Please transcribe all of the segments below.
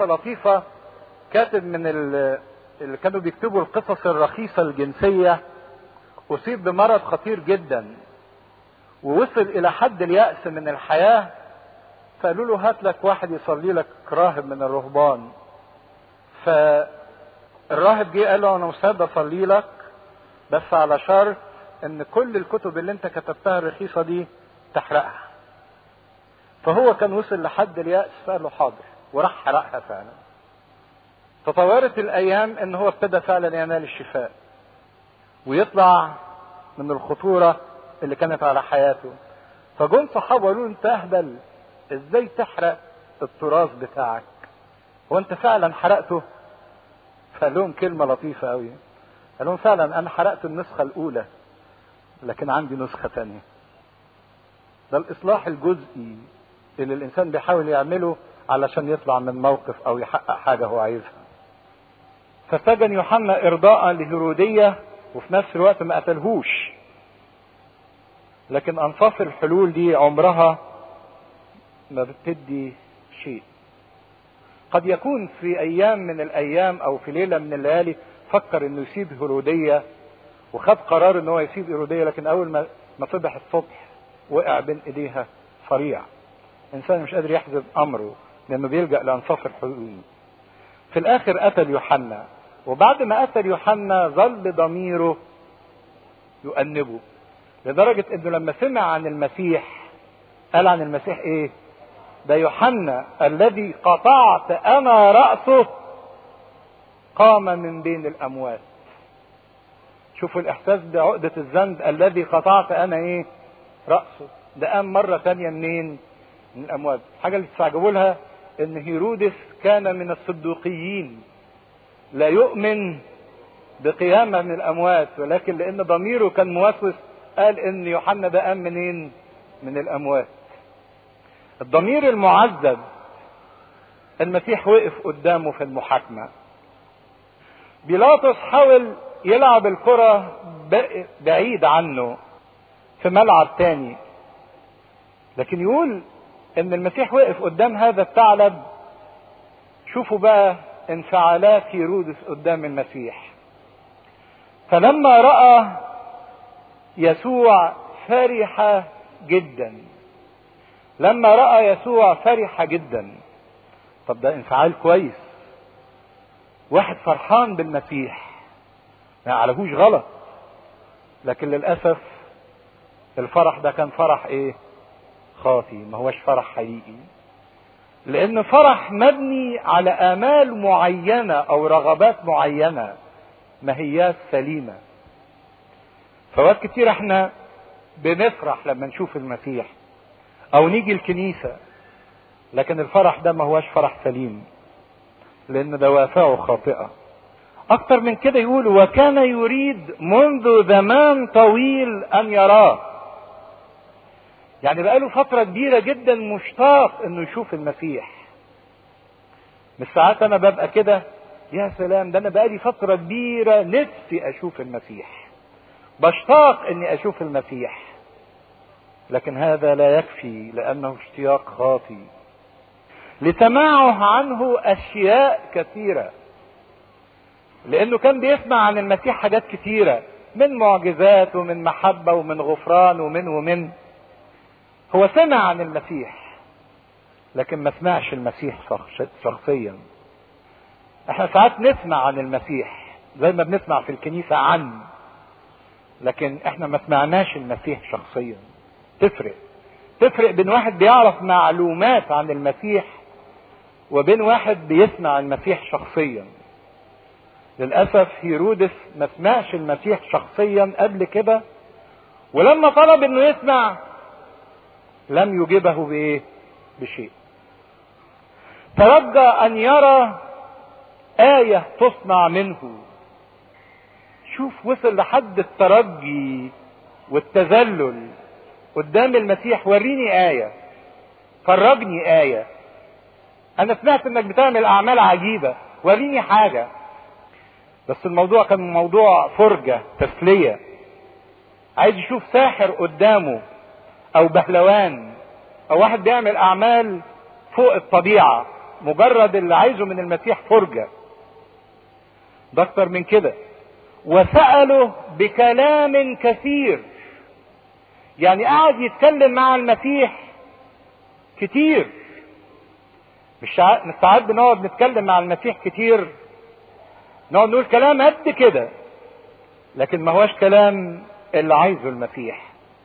قصة لطيفة. كاتب من اللي كانوا بيكتبوا القصص الرخيصة الجنسية أصيب بمرض خطير جدا ووصل إلى حد اليأس من الحياة، فقالوا له هات لك واحد يصلي لك، راهب من الرهبان. فالراهب جه قال له أنا مستعد أصلي لك بس على شرط إن كل الكتب اللي أنت كتبتها الرخيصة دي تحرقها. فهو كان وصل لحد اليأس، فقال له حاضر، وراح حرقها فعلا. تطورت الأيام إن هو ابتدى فعلا ينال الشفاء ويطلع من الخطورة اللي كانت على حياته. فجم صحابه قالوا له انت اهبل، ازاي تحرق التراث بتاعك؟ هو انت فعلا حرقته؟ فقال لهم كلمة لطيفة قوي، قال لهم فعلا انا حرقت النسخة الاولى لكن عندي نسخة تانية. ده الاصلاح الجزئي اللي الانسان بيحاول يعمله علشان يطلع من موقف او يحقق حاجة هو عايزها. فسجن يوحنا ارضاء لهيرودية وفي نفس الوقت ما قتلهوش. لكن انصاف الحلول دي عمرها ما بتدي شيء. قد يكون في ايام من الايام او في ليلة من الليالي فكر انه يسيب هيرودية وخد قرار انه هو يسيب هيرودية، لكن اول ما صبح الصبح وقع بين ايديها صريع. انسان مش قادر يحزم امره لانه بيلجأ لانصاف الحلول. في الاخر قتل يوحنا، وبعد ما قتل يوحنا ظل ضميره يؤنبه لدرجة انه لما سمع عن المسيح قال عن المسيح ايه؟ ده يوحنا الذي قطعت انا رأسه قام من بين الاموات. شوفوا الاحساس ده، عقدة الذنب، الذي قطعت انا ايه؟ رأسه. ده قام مرة تانية منين؟ من الاموات. الحاجة اللي تستعجبوا لها ان هيرودس كان من الصدوقيين، لا يؤمن بقيامة من الاموات، ولكن لان ضميره كان موسوس قال ان يوحنا ده قام منين؟ من الاموات. الضمير المعذب المسيح وقف قدامه في المحاكمة. بيلاطس حاول يلعب الكرة بعيد عنه في ملعب تاني، لكن يقول ان المسيح وقف قدام هذا الثعلب. شوفوا بقى انفعالات هيرودس قدام المسيح. فلما رأى يسوع فرح جدا. لما رأى يسوع فرح جدا. طب ده انفعال كويس، واحد فرحان بالمسيح ما يعرفوش غلط، لكن للأسف الفرح ده كان فرح ايه؟ خاطي، ما هوش فرح حقيقي. لان فرح مبني على آمال معينة او رغبات معينة ما هي سليمة. فوقت كتير احنا بنفرح لما نشوف المسيح او نيجي الكنيسة، لكن الفرح ده ما هوش فرح سليم لان دوافعه خاطئة. اكتر من كده يقول وكان يريد منذ زمان طويل ان يراه. يعني بقاله فترة كبيرة جدا مشتاق انه يشوف المسيح. مش ساعات انا ببقى كده يا سلام، ده انا بقالي فترة كبيرة نفسي اشوف المسيح، بشتاق اني اشوف المسيح، لكن هذا لا يكفي لانه اشتياق خاطئ. لسماعه عنه اشياء كثيرة، لانه كان بيسمع عن المسيح حاجات كثيرة من معجزات ومن محبة ومن غفران ومن هو سمع عن المسيح لكن ما سمعش المسيح شخصيا. احنا ساعات نسمع عن المسيح زي ما بنسمع في الكنيسة عنه، لكن احنا ما سمعناش المسيح شخصيا. تفرق بين واحد بيعرف معلومات عن المسيح وبين واحد بيسمع المسيح شخصيا. للأسف هيرودس ما سمعش المسيح شخصيا قبل كده، ولما طلب انه يسمع لم يجيبه بايه؟ بشيء. ترجى ان يرى آية تصنع منه. شوف وصل لحد الترجي والتذلل قدام المسيح. وريني آية، فرجني آية، انا سمعت انك بتعمل اعمال عجيبة، وريني حاجة. بس الموضوع كان موضوع فرجة تسلية، عايز يشوف ساحر قدامه او بهلوان او واحد بيعمل اعمال فوق الطبيعة مجرد اللي عايزه من المسيح فرجة، ده اكتر من كده. وسأله بكلام كثير، يعني قعد يتكلم مع المسيح كتير. مش ساعات بنقعد نتكلم مع المسيح كتير، نقعد نقول كلام قد كده، لكن ما هوش كلام اللي عايزه المسيح.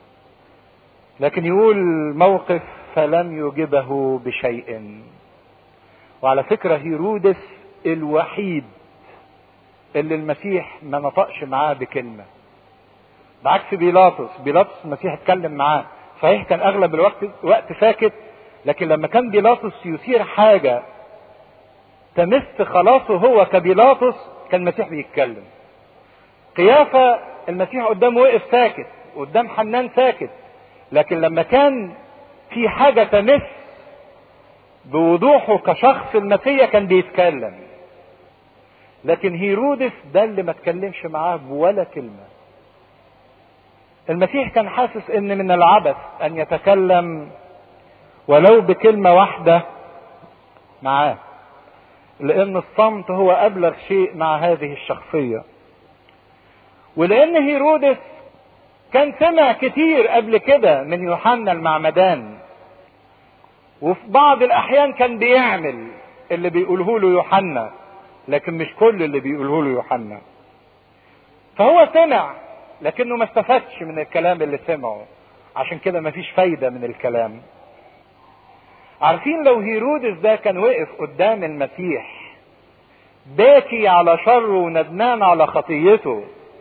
لكن يقول موقف فلم يجبه بشيء. وعلى فكرة هيرودس الوحيد اللي المسيح ما نطقش معاه بكلمة، بعكس بيلاطس المسيح اتكلم معاه، صحيح كان اغلب الوقت ساكت، لكن لما كان بيلاطس يثير حاجة تمس خلاصه هو كبيلاطس كان المسيح بيتكلم. قيافة المسيح قدامه وقف ساكت، قدام حنان ساكت، لكن لما كان في حاجة تمس بوضوحه كشخص المسيح كان بيتكلم. لكن هيرودس ده اللي ما اتكلمش معاه بولا كلمة. المسيح كان حاسس ان من العبث ان يتكلم ولو بكلمة واحدة معاه، لان الصمت هو ابلغ شيء مع هذه الشخصية. ولان هيرودس كان سمع كتير قبل كده من يوحنا المعمدان، وفي بعض الاحيان كان بيعمل اللي بيقوله له يوحنا، لكن مش كل اللي بيقوله له يوحنا. فهو سمع لكنه ما استفادش من الكلام اللي سمعه، عشان كده مفيش فايدة من الكلام. عارفين لو هيرودس ده كان وقف قدام المسيح باكي على شره وندمان على خطيته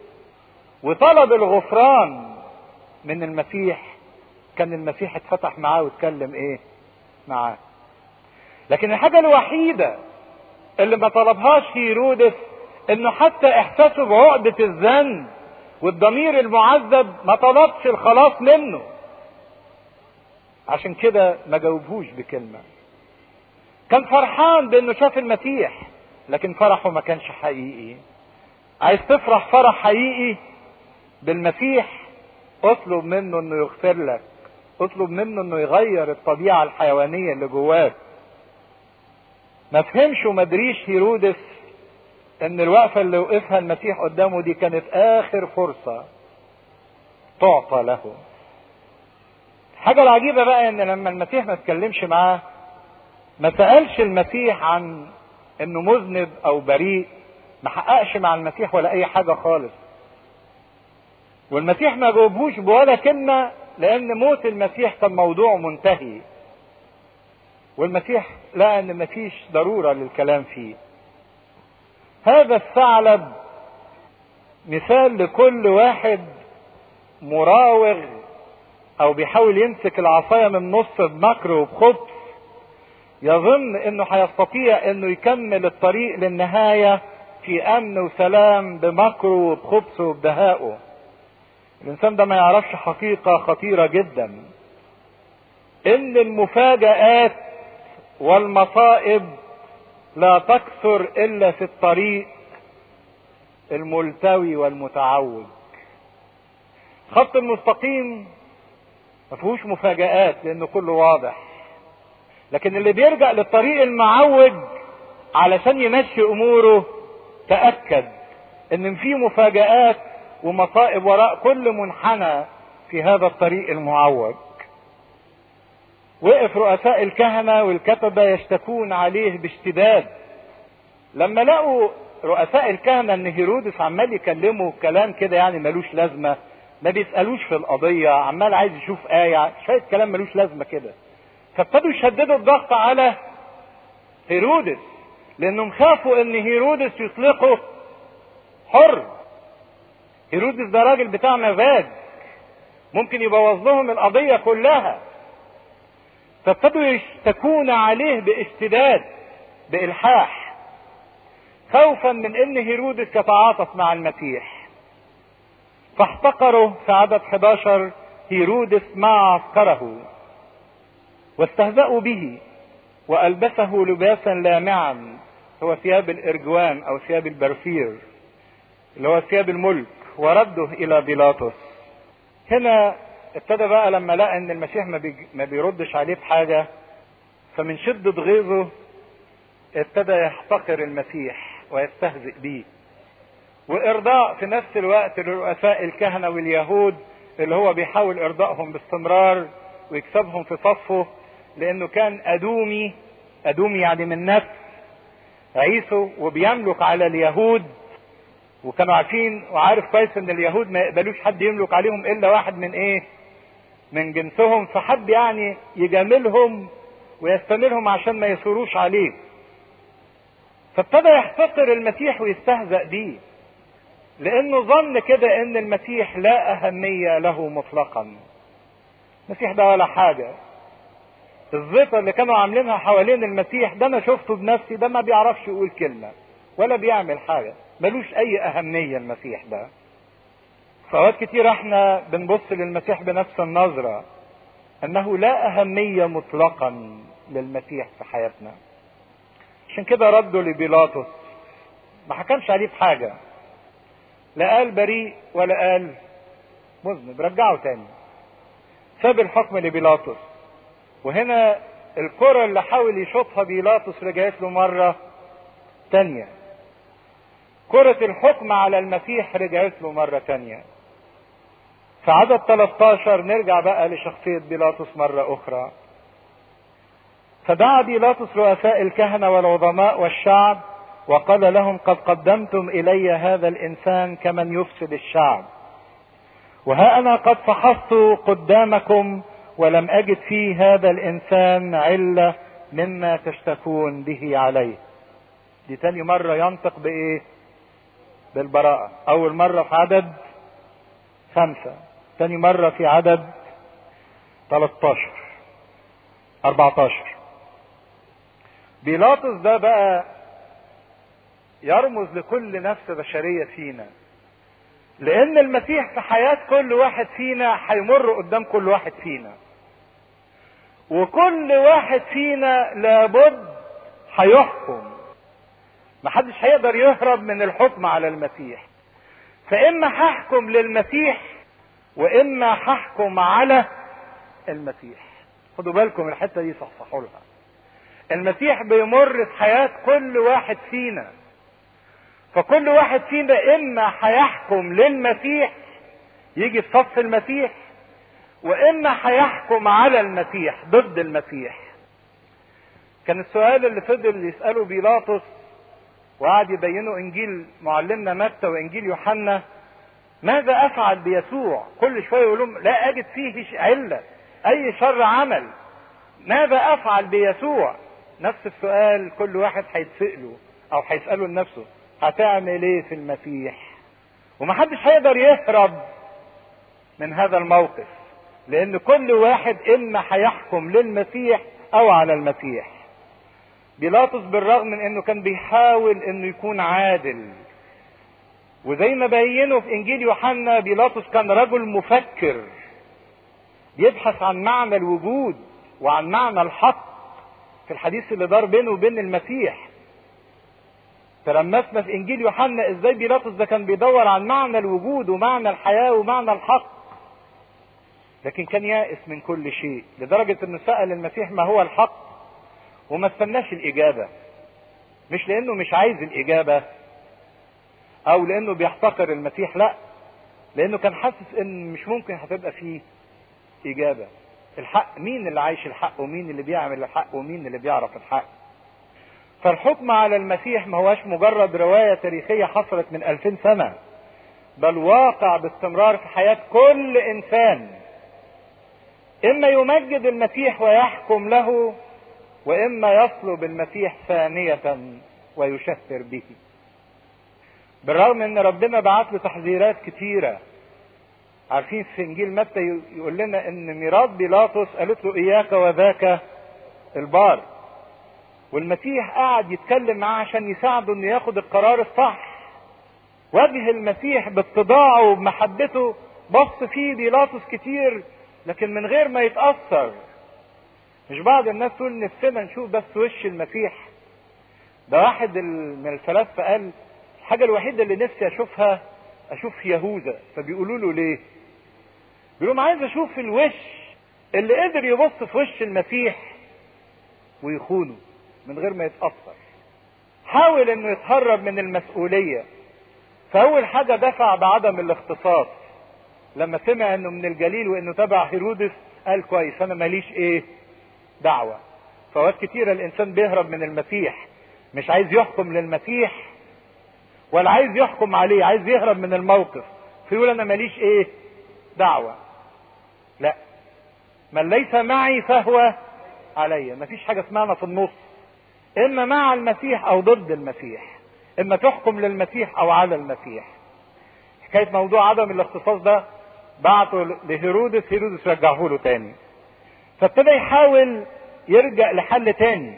وطلب الغفران من المسيح، كان المسيح اتفتح معاه واتكلم ايه معاه. لكن الحاجة الوحيدة اللي ما طلبهاش هيرودس انه حتى احساسه بعقدة الذنب والضمير المعذب ما طلبش الخلاص منه، عشان كده ما جاوبهوش بكلمة. كان فرحان بانه شاف المسيح، لكن فرحه ما كانش حقيقي. عايز تفرح فرح حقيقي بالمسيح، اطلب منه انه يغفر لك، اطلب منه انه يغير الطبيعة الحيوانية اللي جواك. ما فهمش وما دريش هيرودس ان الوقفة اللي وقفها المسيح قدامه دي كانت اخر فرصة تعطى له. الحاجة العجيبة بقى ان لما المسيح ما اتكلمش معاه، ما سألش المسيح عن انه مذنب او بريء، ما حققش مع المسيح ولا اي حاجة خالص. والمسيح ما جاوبهوش بولا كلمة، لان موت المسيح كان موضوع منتهي، والمسيح لقى ان مفيش ضرورة للكلام فيه. هذا الثعلب مثال لكل واحد مراوغ او بيحاول يمسك العصاية من النص بمكر وبخبث، يظن انه هيستطيع انه يكمل الطريق للنهاية في امن وسلام بمكره وبخبثه وبدهائه. الانسان ده ما يعرفش حقيقة خطيرة جدا، ان المفاجآت والمصائب لا تكثر الا في الطريق الملتوي والمتعوج. خط المستقيم ما فيهوش مفاجآت لانه كله واضح، لكن اللي بيرجع للطريق المعوج علشان يمشي اموره تأكد ان في مفاجآت ومصائب وراء كل منحنى في هذا الطريق المعوج. وقف رؤساء الكهنة والكتبة يشتكون عليه باشتداد لما لقوا رؤساء الكهنة ان هيرودس عمال يكلمه كلام كده يعني ملوش لازمة، ما بيسألوش في القضية، عمال عايز يشوف آية، شوية كلام ملوش لازمة كده. فابتدوا يشددوا الضغط على هيرودس، لانهم خافوا ان هيرودس يطلقه حر. هيرودس ده راجل بتاع مزاج، ممكن يبوظ لهم القضية كلها. فابتدوا يشتكون عليه باشتداد بإلحاح، خوفا من ان هيرودس يتعاطف مع المسيح. فاحتقروا في عدد 11 هيرودس مع عسكره واستهزأوا به وألبسه لباسا لامعا، هو ثياب الإرجوان أو ثياب البرفير اللي هو ثياب الملك، ورده إلى بيلاطس. هنا ابتدى بقى لما لقى ان المسيح ما بيردش عليه بحاجة، فمن شدة غيظه ابتدى يحتقر المسيح ويستهزئ به، وارضاء في نفس الوقت لرؤساء الكهنة واليهود اللي هو بيحاول ارضائهم باستمرار ويكسبهم في صفه، لانه كان ادومي يعني من نفس عيسو وبيملك على اليهود، وكانوا عارفين وعارف كويس ان اليهود ما يقبلوش حد يملك عليهم الا واحد من ايه؟ من جنسهم، فحب يعني يجاملهم ويستمرهم عشان ما يثوروش عليه. فابتدى يحتقر المسيح ويستهزأ بيه، لانه ظن كده ان المسيح لا اهمية له مطلقا. المسيح ده ولا حاجة. الزيطة اللي كانوا عاملينها حوالين المسيح ده انا شفته بنفسي، ده ما بيعرفش يقول كلمة ولا بيعمل حاجة، ملوش اي اهمية المسيح ده. فوقت كتير احنا بنبص للمسيح بنفس النظرة، انه لا اهمية مطلقا للمسيح في حياتنا. عشان كده ردوا لبيلاطس، ما حكمش عليه بحاجة، لا قال بريء ولا قال مذنب، رجعه تاني، ساب الحكم لبيلاطس. وهنا الكرة اللي حاول يشوطها بيلاطس رجعت له مرة تانية، كرة الحكم على المسيح رجعت له مرة تانية. في عدد 13 نرجع بقى لشخصية بيلاطس مرة أخرى. فدعا بيلاطس رؤساء الكهنة والعظماء والشعب وقال لهم: قد قدمتم إلي هذا الإنسان كمن يفسد الشعب، وها أنا قد فحصت قدامكم ولم أجد فيه هذا الإنسان علة مما تشتكون به عليه. دي تاني مرة ينطق بإيه؟ بالبراءة. أول مرة في عدد 5، تاني مرة في عدد 13 14. بيلاطس ده بقى يرمز لكل نفس بشرية فينا، لأن المسيح في حياة كل واحد فينا هيمر قدام كل واحد فينا، وكل واحد فينا لابد هيحكم. محدش هيقدر يهرب من الحكم على المسيح. فإما هحكم للمسيح وإما هحكم على المسيح. خدوا بالكم الحتة دي، صحصحوا لها. المسيح بيمر في حياة كل واحد فينا، فكل واحد فينا إما هيحكم للمسيح يجي في صف المسيح، وإما هيحكم على المسيح ضد المسيح. كان السؤال اللي فضل يسأله بيلاطس وقعد يبينه إنجيل معلمنا متى وإنجيل يوحنا: ماذا أفعل بيسوع؟ كل شوية يقول لهم لا أجد فيه علة، أي شر عمل، ماذا أفعل بيسوع؟ نفس السؤال كل واحد هيتسأله أو هيسأله لنفسه: هتعمل إيه في المسيح؟ ومحدش هيقدر يهرب من هذا الموقف، لأن كل واحد إما هيحكم للمسيح أو على المسيح. بيلاطس بالرغم من إنه كان بيحاول إنه يكون عادل، وزي ما بينه في إنجيل يوحنا بيلاطس كان رجل مفكر بيبحث عن معنى الوجود وعن معنى الحق في الحديث اللي دار بينه وبين المسيح. تلمسنا في إنجيل يوحنا إزاي بيلاطس ده كان بيدور عن معنى الوجود ومعنى الحياة ومعنى الحق، لكن كان يائس من كل شيء، لدرجة إنه سأل المسيح ما هو الحق وما استناش الإجابة. مش لأنه مش عايز الإجابة أو لأنه بيحتقر المسيح، لا، لأنه كان حاسس إن مش ممكن هتبقى فيه إجابة. الحق، مين اللي عايش الحق ومين اللي بيعمل الحق ومين اللي بيعرف الحق؟ فالحكم على المسيح ما هواش مجرد رواية تاريخية حصلت من 2000 سنة، بل واقع باستمرار في حياة كل إنسان. إما يمجد المسيح ويحكم له، وإما يصلب المسيح ثانية ويشهر به. بالرغم ان ربنا بعت له تحذيرات كتيرة. عارفين في انجيل متى يقول لنا ان ميراث بيلاطس قالت له اياك وذاك البار، والمسيح قاعد يتكلم معاه عشان يساعده انه ياخد القرار الصح. وجه المسيح باتضاعه وبمحبته بص فيه بيلاطس كتير لكن من غير ما يتأثر. مش بعض الناس تقول نفسنا نشوف بس وش المسيح؟ ده واحد من الفلاسفة قال الحاجة الوحيدة اللي نفسي اشوفها اشوف يهوذا. فبيقولوا له ليه؟ بيقولوا عايز اشوف الوش اللي قدر يبص في وش المسيح ويخونه من غير ما يتأثر. حاول انه يتهرب من المسؤولية. فاول حاجة دفع بعدم الاختصاص. لما سمع انه من الجليل وانه تبع هيرودس قال كويس انا ماليش دعوة. فوقت كتيرة الانسان بيهرب من المسيح، مش عايز يحكم للمسيح ولا عايز يحكم عليه، عايز يهرب من الموقف فيقول انا ماليش دعوة. لا، من ليس معي فهو علي. مفيش حاجة اسمها في النص، اما مع المسيح او ضد المسيح، اما تحكم للمسيح او على المسيح. حكاية موضوع عدم الاختصاص ده بعته لهيرودس، هيرودس رجعه له تاني. فابتدى يحاول يرجع لحل تاني.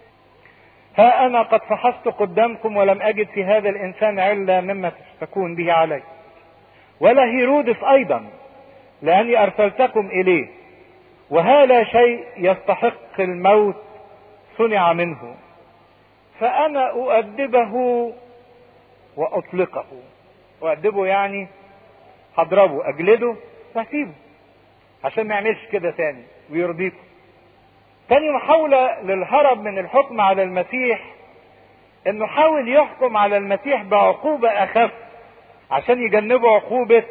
ها انا قد فحصت قدامكم ولم اجد في هذا الانسان علة مما تشتكون به علي، ولا هيرودس ايضا، لاني ارسلتكم اليه، وهذا شيء يستحق الموت صنع منه، فانا اؤدبه واطلقه. اؤدبه يعني هضربه اجلده وهسيبه عشان ما يعملش كده تاني ويرضيكم. تاني محاولة للهرب من الحكم على المسيح انه حاول يحكم على المسيح بعقوبة اخف عشان يجنبوا عقوبة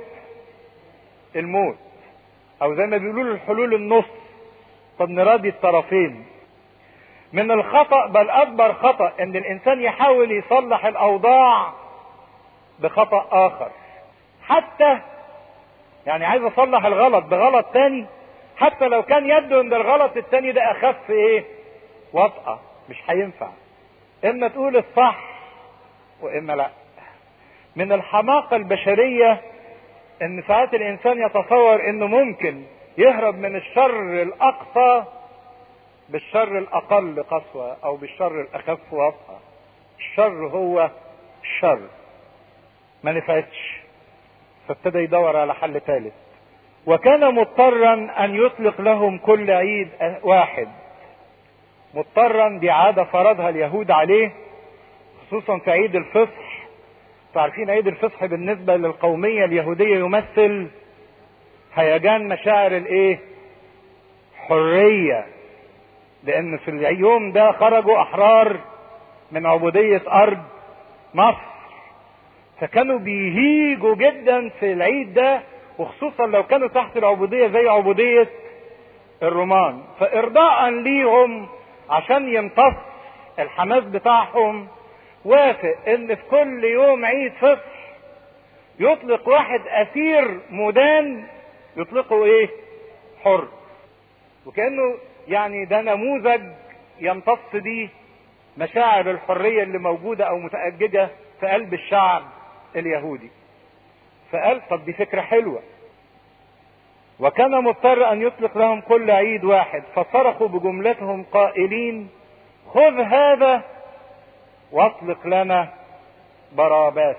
الموت، او زي ما بيقولوا الحلول النص. طب نراضي الطرفين. من الخطأ بل اكبر خطأ ان الانسان يحاول يصلح الاوضاع بخطأ اخر. حتى يعني عايز اصلح الغلط بغلط تاني، حتى لو كان يبدو ان الغلط التاني ده اخف وطأة، مش هينفع. اما تقول الصح واما لا. من الحماقة البشرية ان ساعات الانسان يتصور انه ممكن يهرب من الشر الاقصى بالشر الاقل قسوة او بالشر الاخف وطأة. الشر هو الشر، ما نفعتش، فابتدى يدور على حل ثالث. وكان مضطرا ان يطلق لهم كل عيد واحد. مضطرا دي عادة فرضها اليهود عليه، خصوصا في عيد الفصح. تعرفين عيد الفصح بالنسبة للقومية اليهودية يمثل هيجان مشاعر حرية، لان في اليوم ده خرجوا احرار من عبودية ارض مصر، فكانوا بيهيجوا جدا في العيد ده، وخصوصا لو كانوا تحت العبودية زي عبودية الرومان. فارضاء ليهم عشان يمتص الحماس بتاعهم، وافق ان في كل يوم عيد فصح يطلق واحد اسير مدان، يطلقه حر. وكأنه يعني ده نموذج يمتص بيه مشاعر الحرية اللي موجودة او متأججة في قلب الشعب اليهودي. فقال طب دي فكرة حلوة. وكان مضطر ان يطلق لهم كل عيد واحد، فصرخوا بجملتهم قائلين خذ هذا واطلق لنا براباس.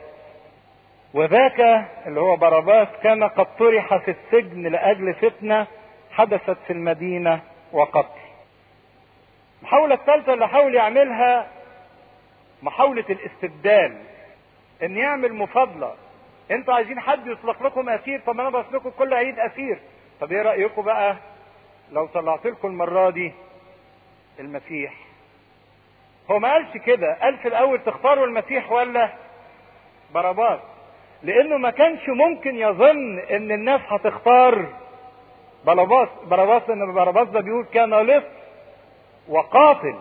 وذاك اللي هو براباس كان قد طرح في السجن لاجل فتنة حدثت في المدينة وقتل. المحاولة الثالثة اللي حاول يعملها محاولة الاستبدال، ان يعمل مفاضلة. انتوا عايزين حد يطلق لكم اسير، طب انا بطلق لكم كل عيد اسير. طب ايه رأيكم بقى لو طلعت لكم المرة دي المسيح؟ هو ما قالش كده، قال في الاول تختاروا المسيح ولا باراباس، لانه ما كانش ممكن يظن ان الناس هتختار باراباس، لان باراباس ده بيقول كان لص وقاتل.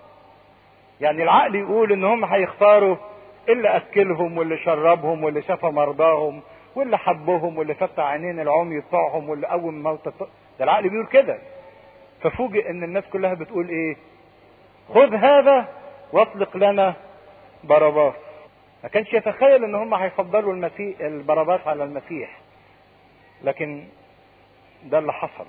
يعني العقل يقول ان هم هيختاروا اللي اكلهم واللي شربهم واللي شفى مرضاهم واللي حبهم واللي فتح عينين العمي بتوعهم واللي قوم موتى. ده العقل بيقول كده. ففوجئ ان الناس كلها بتقول خذ هذا واطلق لنا باراباس. ما كانش يتخيل ان هم هيفضلوا المسيح الباراباس على المسيح، لكن ده اللي حصل.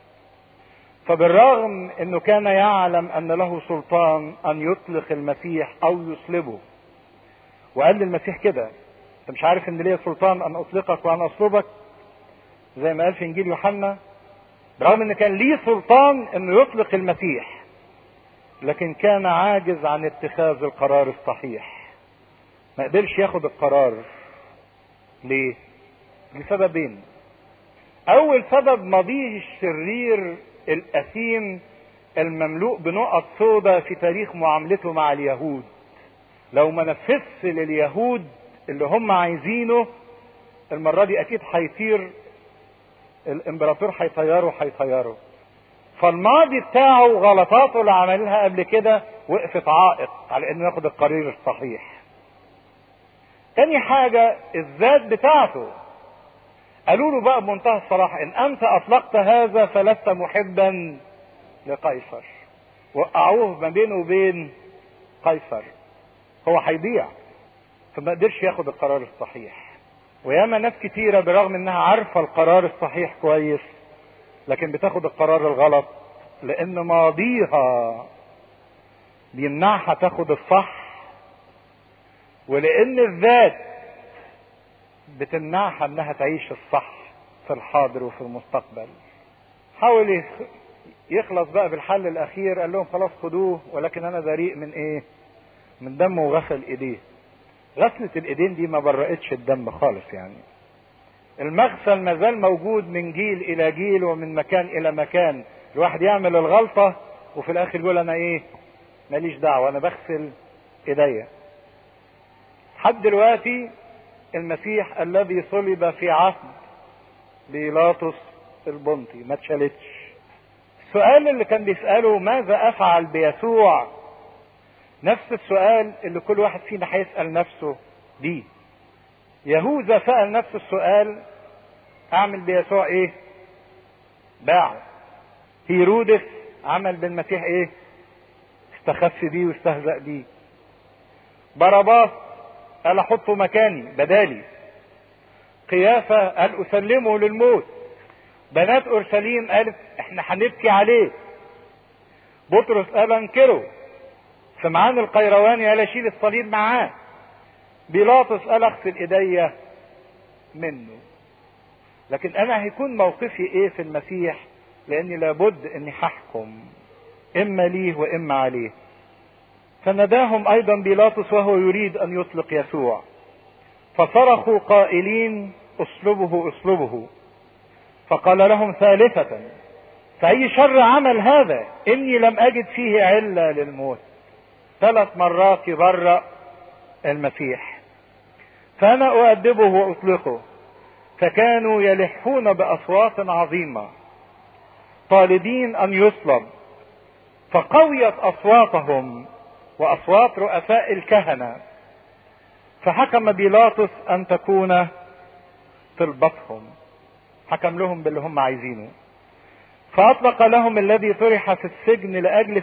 فبالرغم انه كان يعلم ان له سلطان ان يطلق المسيح او يصلبه، وقال للمسيح كده انت مش عارف ان ليا سلطان ان اطلقك وان اصلبك، زي ما قال في انجيل يوحنا. برغم ان كان ليه سلطان انه يطلق المسيح، لكن كان عاجز عن اتخاذ القرار الصحيح. ما قدرش ياخد القرار. ليه؟ لسببين. اول سبب ماضيه الشرير الاثيم المملوء بنقط سوداء في تاريخ معاملته مع اليهود. لو ما نفذش لليهود اللي هم عايزينه المرة دي اكيد هيطير الامبراطور، هيطيره. فالماضي بتاعه غلطاته اللي عملها قبل كده وقفت عائق على انه ياخد القرار الصحيح. تاني حاجة الذات بتاعته، قالوا له بقى بمنتهى الصراحة: ان انت اطلقت هذا فلست محبا لقيصر. وقعوه ما بينه وبين قيصر، هو هيضيع، فما قدرش ياخد القرار الصحيح. وياما ناس كتيرة برغم انها عارفة القرار الصحيح كويس لكن بتاخد القرار الغلط، لان ماضيها بيمنعها تاخد الصح، ولان الذات بتمنعها انها تعيش الصح في الحاضر وفي المستقبل. حاول يخلص بقى بالحل الاخير، قال لهم خلاص خدوه، ولكن انا بريء من ايه؟ من دمه. وغسل ايديه. غسلة الايدين دي ما برأتش الدم خالص، يعني المغسل ما زال موجود من جيل الى جيل ومن مكان الى مكان. الواحد يعمل الغلطة وفي الاخر يقول انا ايه؟ ماليش دعوة، انا بغسل ايديا. لحد دلوقتي المسيح الذي صلب في عهد بيلاطس البنطي ما اتشالتش. السؤال اللي كان بيسأله ماذا افعل بيسوع، نفس السؤال اللي كل واحد فينا هيسأل نفسه دي. يهوذا سأل نفس السؤال: اعمل بيسوع ايه؟ باعه. هيرودس عمل بالمسيح ايه؟ استخف بيه واستهزأ بيه. باراباس قال احطه مكاني بدالي. قيافة قال اسلمه للموت. بنات اورشليم قالت احنا هنبكي عليه. بطرس قال انكره. سمعان القيرواني قال اشيل الصليب معاه. بيلاطس قال اغسل ايديا منه. لكن انا هيكون موقفي ايه في المسيح؟ لاني لابد اني هحكم اما ليه واما عليه. فنداهم ايضا بيلاطس وهو يريد ان يطلق يسوع، فصرخوا قائلين اصلبه اصلبه. فقال لهم ثالثة: فأي شر عمل هذا؟ إني لم أجد فيه علة للموت. 3 مرات يبرأ المسيح. فأنا أؤدبه وأطلقه. فكانوا يلحون بأصوات عظيمة طالبين أن يصلب. فقويت أصواتهم وأصوات رؤساء الكهنة، فحكم بيلاطس أن تكون طلبتهم. حكم لهم باللي هم عايزينه. فأطلق لهم الذي طرح في السجن لأجل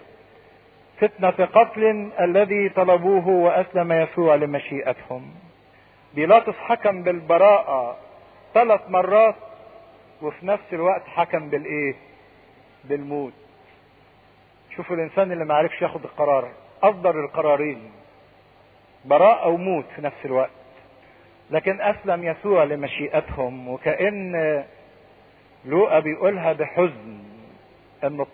فتنة قتل الذي طلبوه، وأسلم يسوع لمشيئتهم. بيلاطس حكم بالبراءة 3 مرات، وفي نفس الوقت حكم بالإيه؟ بالموت. شوفوا الإنسان اللي ما عرفش ياخد القرار، أصدر القرارين براءة وموت في نفس الوقت، لكن أسلم يسوع لمشيئتهم. وكأن لوقا بيقولها بحزن انه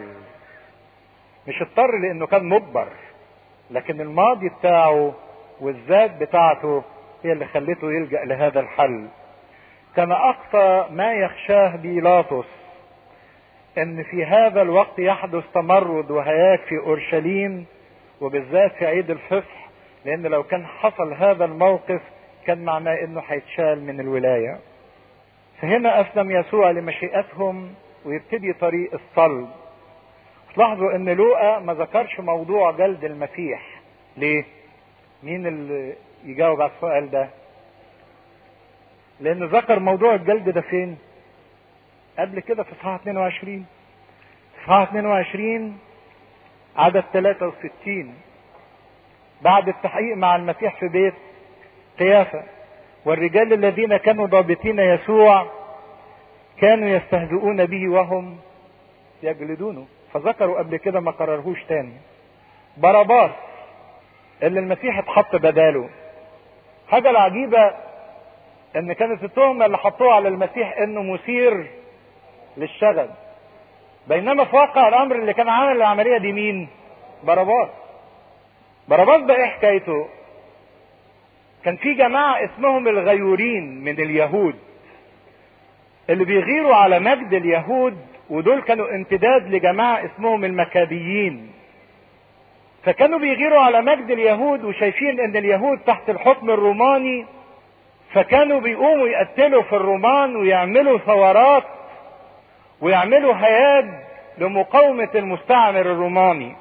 مش اضطر لانه كان مجبر، لكن الماضي بتاعه والذات بتاعته هي اللي خلته يلجأ لهذا الحل. كان اقصى ما يخشاه بيلاطس ان في هذا الوقت يحدث تمرد وهياج في اورشليم، وبالذات في عيد الفصح، لان لو كان حصل هذا الموقف كان معناه انه هيتشال من الولاية. فهنا اسلم يسوع لمشيئتهم ويبتدي طريق الصلب. تلاحظوا ان لوقا ما ذكرش موضوع جلد المسيح. ليه؟ مين اللي يجاوب على السؤال ده؟ لان ذكر موضوع الجلد ده فين؟ قبل كده في اصحاح 22. اصحاح 22 عدد 63 بعد التحقيق مع المسيح في بيت قيافة: والرجال الذين كانوا ضابطين يسوع كانوا يستهزئون به وهم يجلدونه. فذكروا قبل كده ما قررهوش تاني. باراباس اللي المسيح اتحط بداله. حاجة العجيبة ان كانت التهمة اللي حطوها على المسيح انه مثير للشغب، بينما في واقع الامر اللي كان عامل العملية دي مين؟ باراباس. باراباس ده ايه حكايته؟ كان في جماعة اسمهم الغيورين من اليهود اللي بيغيروا على مجد اليهود، ودول كانوا امتداد لجماعة اسمهم المكابيين. فكانوا بيغيروا على مجد اليهود وشايفين ان اليهود تحت الحكم الروماني، فكانوا بيقوموا يقتلوا في الرومان ويعملوا ثورات ويعملوا هياج لمقاومة المستعمر الروماني.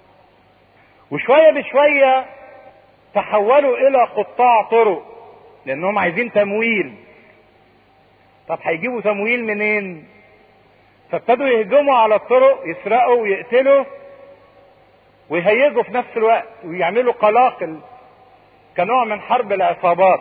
وشوية بشوية تحولوا الى قطاع طرق لانهم عايزين تمويل. طب هيجيبوا تمويل منين؟ فابتدوا يهجموا على الطرق، يسرقوا ويقتلوا ويهيجوا في نفس الوقت ويعملوا قلاقل كنوع من حرب العصابات.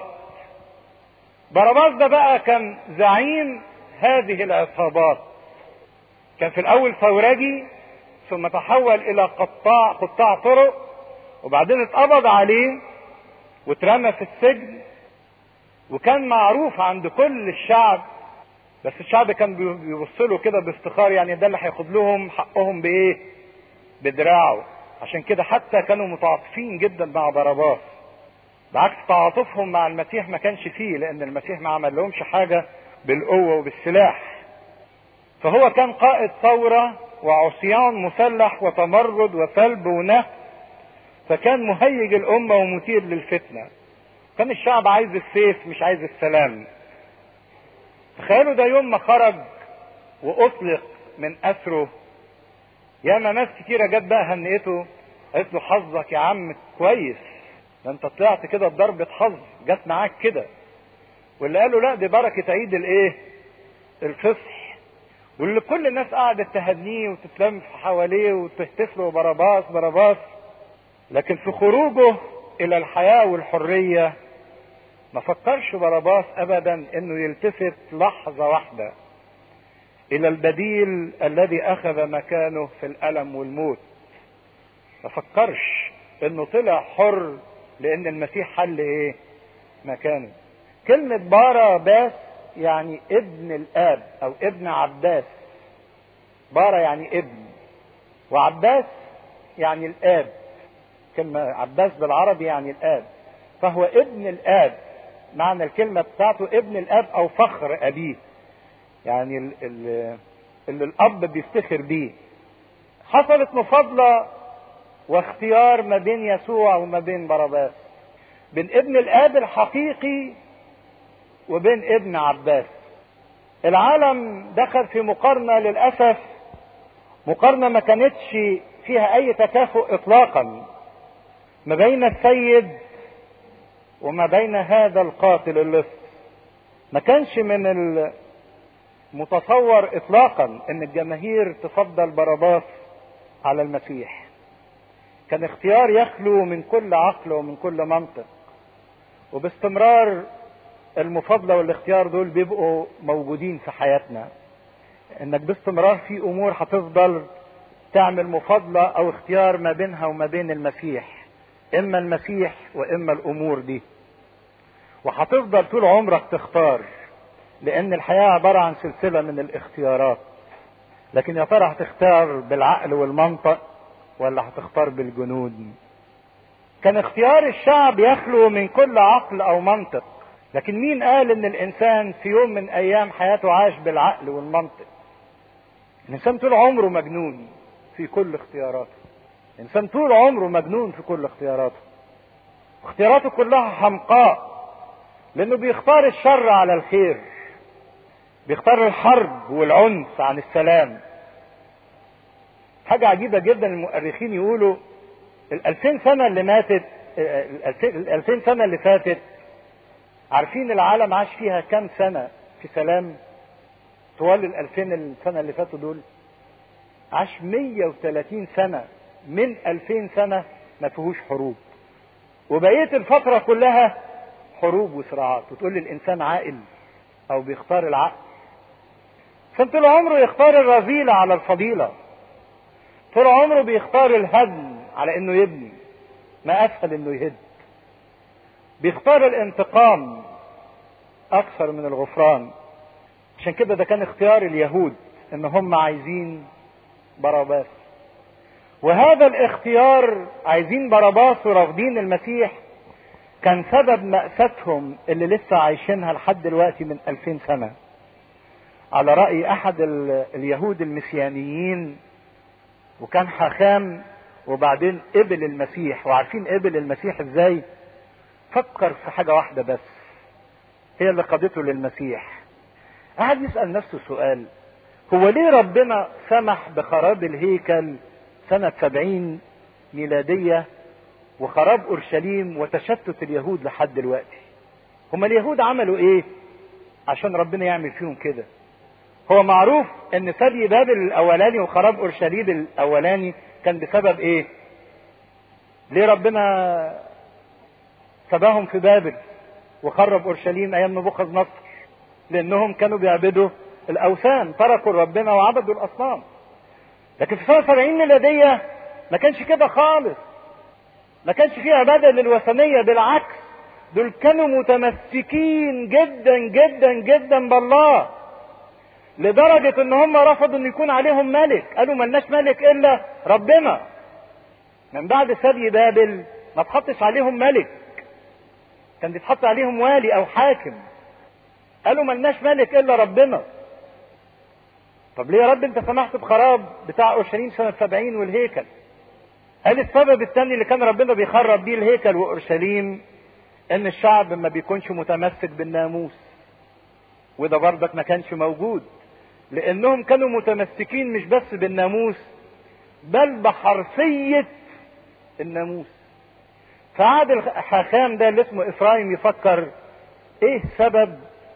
باراباس ده بقى كان زعيم هذه العصابات. كان في الاول ثورجي، ثم تحول الى قطاع طرق، وبعدين اتقبض عليه واترمى في السجن. وكان معروف عند كل الشعب، بس الشعب كان بيبص له كده بافتخار، يعني ده اللي هياخد لهم حقهم بايه؟ بدراعه. عشان كده حتى كانوا متعاطفين جدا مع باراباس، بعكس تعاطفهم مع المسيح ما كانش فيه، لان المسيح ما عمل لهمش حاجه بالقوه وبالسلاح. فهو كان قائد ثوره وعصيان مسلح وتمرد وسلب ونهب، فكان مهيج الامه ومثير للفتنه. كان الشعب عايز السيف مش عايز السلام. تخيلوا ده يوم ما خرج واطلق من اسره، ياما ناس كتيره جت بقى هنئته، قالت له حظك يا عم كويس، ده انت طلعت كده بضربة حظ جت معاك كده. واللي قالوا لا دي بركة عيد الايه؟ الفصح. واللي كل الناس قعدت تهنيه وتتلم حواليه وتهتف له باراباس باراباس. لكن في خروجه الى الحياة والحرية ما فكرش باراباس ابدا انه يلتفت لحظة واحدة الى البديل الذي اخذ مكانه في الالم والموت. ما فكرش انه طلع حر لان المسيح حل ايه؟ مكانه. كلمة باراباس يعني ابن الاب او ابن عباس. بارا يعني ابن، وعباس يعني الاب. كلمة عباس بالعربي يعني الاب، فهو ابن الاب. معنى الكلمة بتاعته ابن الاب او فخر ابيه، يعني اللي الاب بيفتخر بيه. حصلت مفاضلة واختيار ما بين يسوع وما بين باراباس، بين ابن الاب الحقيقي وبين ابن عباس. العالم دخل في مقارنة للأسف، مقارنة ما كانتش فيها أي تكافؤ إطلاقا ما بين السيد وما بين هذا القاتل اللص. ما كانش من المتصور إطلاقا أن الجماهير تفضل باراباس على المسيح. كان اختيار يخلو من كل عقل ومن كل منطق، وباستمرار المفاضلة والاختيار دول بيبقوا موجودين في حياتنا. انك باستمرار في امور هتفضل تعمل مفاضلة او اختيار ما بينها وما بين المسيح، اما المسيح واما الامور دي، وهتفضل طول عمرك تختار، لان الحياة عبارة عن سلسلة من الاختيارات. لكن يا ترى هتختار بالعقل والمنطق ولا هتختار بالجنون؟ كان اختيار الشعب يخلو من كل عقل او منطق، لكن مين قال ان الانسان في يوم من ايام حياته عاش بالعقل والمنطق؟ الانسان طول عمره مجنون في كل اختياراته. الانسان طول عمره مجنون في كل اختياراته. اختياراته كلها حمقاء، لانه بيختار الشر على الخير، بيختار الحرب والعنف عن السلام. حاجة عجيبة جدا، المؤرخين يقولوا ال2000 سنة اللي ماتت، ال2000 سنة اللي فاتت، عارفين العالم عاش فيها كام سنة في سلام؟ طوال ال2000 سنة اللي فاتوا دول عاش 130 سنة من 2000 سنة ما فيهوش حروب، وبقية الفترة كلها حروب وصراعات. وتقول لي الانسان عاقل او بيختار العقل؟ كان طول عمره يختار الرذيلة على الفضيلة، طول عمره بيختار الهدم على انه يبني، ما اسهل انه يهد. بيختار الانتقام اكثر من الغفران. عشان كده ده كان اختيار اليهود، ان هم عايزين باراباس. وهذا الاختيار عايزين باراباس ورافضين المسيح كان سبب مأساتهم اللي لسه عايشينها لحد دلوقتي من 2000 سنة. على رأي احد اليهود المسيانيين، وكان حاخام وبعدين قبل المسيح. وعارفين قبل المسيح ازاي؟ فكر في حاجة واحدة بس هي اللي قادته للمسيح. قعد يسأل نفسه سؤال: هو ليه ربنا سمح بخراب الهيكل سنة 70 ميلادية وخراب اورشليم وتشتت اليهود لحد دلوقتي؟ هما اليهود عملوا ايه عشان ربنا يعمل فيهم كده؟ هو معروف ان سبي بابل الاولاني وخراب اورشليم الاولاني كان بسبب ايه؟ ليه ربنا سباهم في بابل وخرب اورشليم ايام نبوخذ نصر؟ لانهم كانوا بيعبدوا الاوثان، تركوا ربنا وعبدوا الاصنام. لكن في سنة 70 ميلادية ما كانش كده خالص، ما كانش فيها عبادة للوثنية، بالعكس دول كانوا متمسكين جدا جدا جدا بالله، لدرجة ان هم رفضوا ان يكون عليهم ملك، قالوا ملناش ملك الا ربنا. من بعد سبي بابل ما تحطش عليهم ملك، كان بيتحط عليهم والي او حاكم، قالوا ملناش ملك الا ربنا. طب ليه يا رب انت سمحت بخراب بتاع اورشليم سنة 70 والهيكل؟ قال السبب الثاني اللي كان ربنا بيخرب بيه الهيكل واورشليم ان الشعب ما بيكونش متمسك بالناموس، وده برضك ما كانش موجود، لانهم كانوا متمسكين مش بس بالناموس بل بحرفية الناموس. فقعد الحاخام ده اللي اسمه افرايم يفكر ايه سبب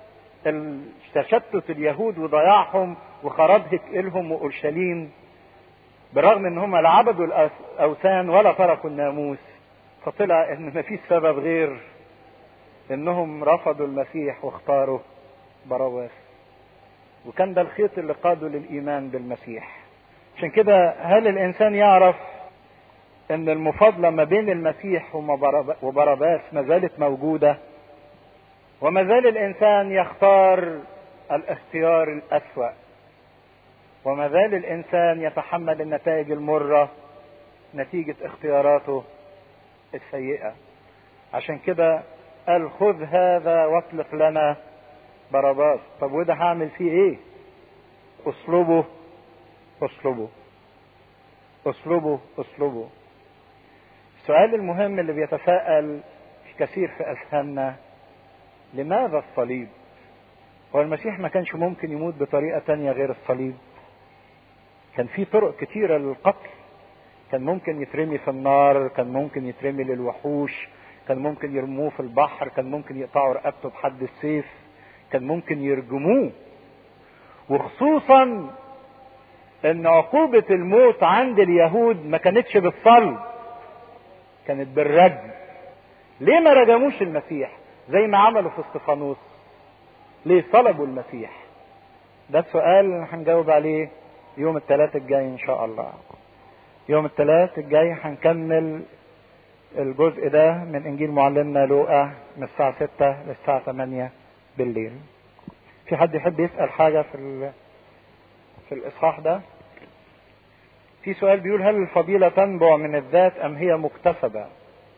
تشتت اليهود وضياعهم وخراب هيكلهم واورشليم، بالرغم ان هم لا عبدوا الاوثان ولا تركوا الناموس. فطلع ان ما فيش سبب غير انهم رفضوا المسيح واختاروا بarabbas، وكان ده الخيط اللي قاده للايمان بالمسيح. عشان كده هل الانسان يعرف ان المفاضله ما بين المسيح وبarabbas ما زالت موجوده، وما زال الانسان يختار الاختيار الاسوأ، وما زال الانسان يتحمل النتائج المره نتيجه اختياراته السيئه. عشان كده قال خذ هذا واطلق لنا بarabbas. طب وده هعمل فيه ايه؟ اصلبه اصلبه اصلبه اصلبه. السؤال المهم اللي بيتساءل كثير في اذهاننا: لماذا الصليب؟ هو المسيح ما كانش ممكن يموت بطريقة تانية غير الصليب؟ كان في طرق كتيرة للقتل، كان ممكن يترمي في النار، كان ممكن يترمي للوحوش، كان ممكن يرموه في البحر، كان ممكن يقطعوا رقبته بحد السيف، كان ممكن يرجموه. وخصوصا ان عقوبة الموت عند اليهود ما كانتش بالصلب، كانت بالرجم. ليه ما رجموش المسيح زي ما عملوا في اسطفانوس؟ ليه صلبوا المسيح؟ ده السؤال هنجاوب عليه يوم الثلاث الجاي ان شاء الله. يوم الثلاث الجاي هنكمل الجزء ده من انجيل معلمنا لوقا من الساعة 6 للساعة 8 بالليل. في حد يحب يسأل حاجة في الاصحاح ده؟ في سؤال بيقول: هل الفضيلة تنبع من الذات ام هي مكتسبة؟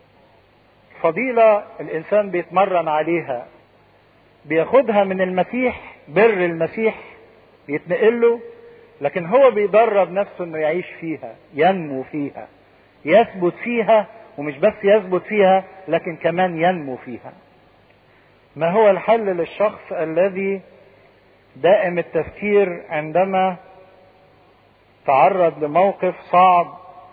فضيلة الانسان بيتمرن عليها، بياخدها من المسيح، بر المسيح يتنقل له، لكن هو بيدرب نفسه انه يعيش فيها، ينمو فيها، يثبت فيها، ومش بس يثبت فيها لكن كمان ينمو فيها. ما هو الحل للشخص الذي دائم التفكير عندما تعرض لموقف صعب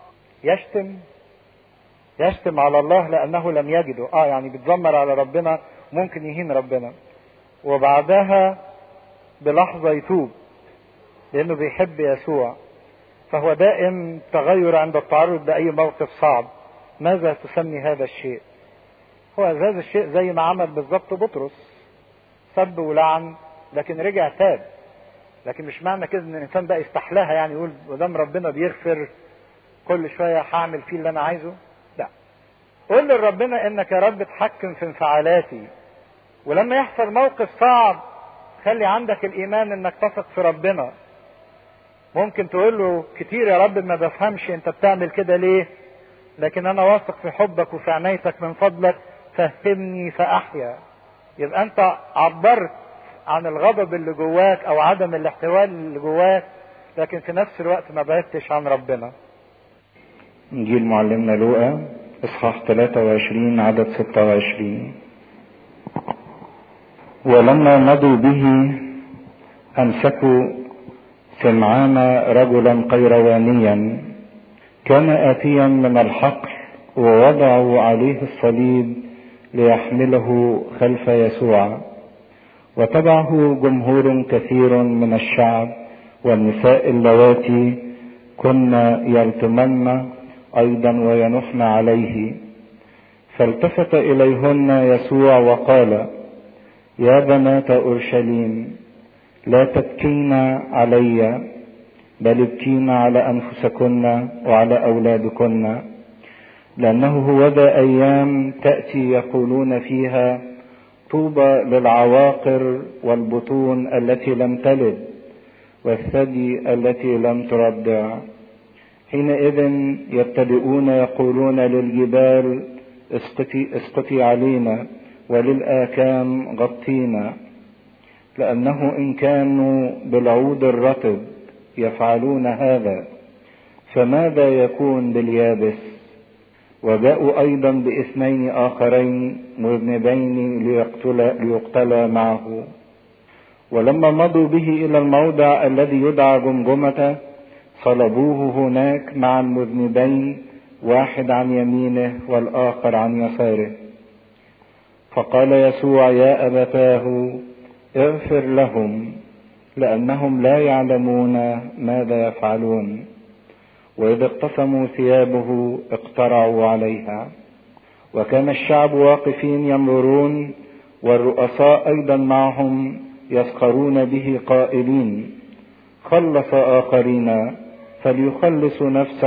يشتم على الله لانه لم يجده؟ يعني بيتذمر على ربنا، ممكن يهين ربنا، وبعدها بلحظة يتوب لانه بيحب يسوع. فهو دائم تغير عند التعرض لأي موقف صعب. ماذا تسمي هذا الشيء؟ هو هذا الشيء زي ما عمل بالظبط بطرس، سب ولعن لكن رجع تاب. لكن مش معنى كده ان الانسان بقى يستحلاها، يعني يقول ودام ربنا بيغفر كل شوية هعمل فيه اللي انا عايزه. لا، قول لربنا انك يا رب تحكم في انفعالاتي، ولما يحصل موقف صعب خلي عندك الايمان انك تثق في ربنا. ممكن تقول له كتير يا رب ما بفهمش انت بتعمل كده ليه، لكن انا واثق في حبك وفي عنايتك، من فضلك فهمني فاحيا. يبقى انت عبرت عن الغضب اللي جواك او عدم الاحتواء اللي جواك، لكن في نفس الوقت ما بعدتش عن ربنا. إنجيل معلمنا لوقا إصحاح 23 عدد 26. ولما مضوا به أمسكوا سمعان رجلا قيروانيا كان آتيا من الحقل، ووضعوا عليه الصليب ليحمله خلف يسوع، وتبعه جمهور كثير من الشعب والنساء اللواتي كن يلتمن أيضا وينحن عليه. فالتفت إليهن يسوع وقال: يا بنات أورشليم، لا تبكين علي، بل ابكين على أنفسكن وعلى أولادكن، لأنه هوذا أيام تأتي يقولون فيها: طوبى للعواقر والبطون التي لم تلد والثدي التي لم ترضع. حينئذ يبتدئون يقولون للجبال: اسقطي علينا، وللآكام غطينا، لأنه إن كانوا بالعود الرطب يفعلون هذا، فماذا يكون باليابس؟ وجاءوا أيضا باثنين آخرين مذنبين ليقتلا معه. ولما مضوا به إلى الموضع الذي يدعى جمجمة صلبوه هناك مع المذنبين، واحد عن يمينه والآخر عن يساره. فقال يسوع: يا أبتاه اغفر لهم، لأنهم لا يعلمون ماذا يفعلون. وإذا اقتسموا ثيابه اقترعوا عليها. وكان الشعب واقفين ينظرون، والرؤساء أيضا معهم يسخرون به قائلين: خلص آخرين، فليخلص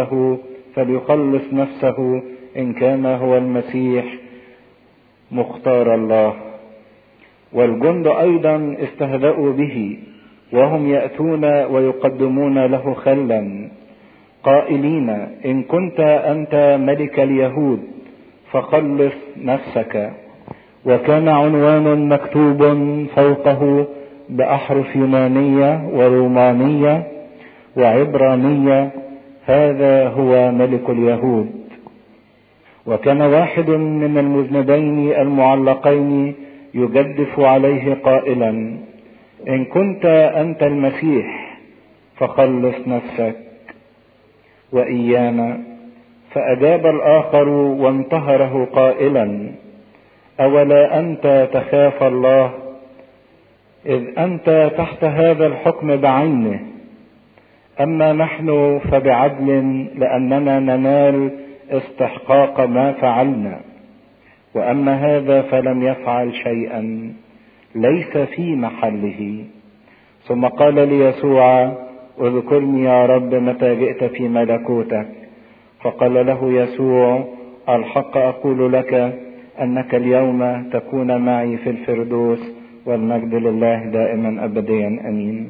نفسه إن كان هو المسيح مختار الله. والجند أيضا استهزأوا به، وهم يأتون ويقدمون له خلا قائلين: إن كنت أنت ملك اليهود فخلص نفسك. وكان عنوان مكتوب فوقه بأحرف يونانية ورومانية وعبرانية: هذا هو ملك اليهود. وكان واحد من المذنبين المعلقين يجدف عليه قائلا: إن كنت أنت المسيح فخلص نفسك وإيانا. فأجاب الآخر وانتهره قائلا: أولا أنت تخاف الله، إذ أنت تحت هذا الحكم بعينه؟ أما نحن فبعدل، لأننا ننال استحقاق ما فعلنا، وأما هذا فلم يفعل شيئا ليس في محله. ثم قال ليسوع: اذكرني يا رب متى جئت في ملكوتك. فقال له يسوع: الحق أقول لك أنك اليوم تكون معي في الفردوس، والمجد لله دائما أبديا أمين.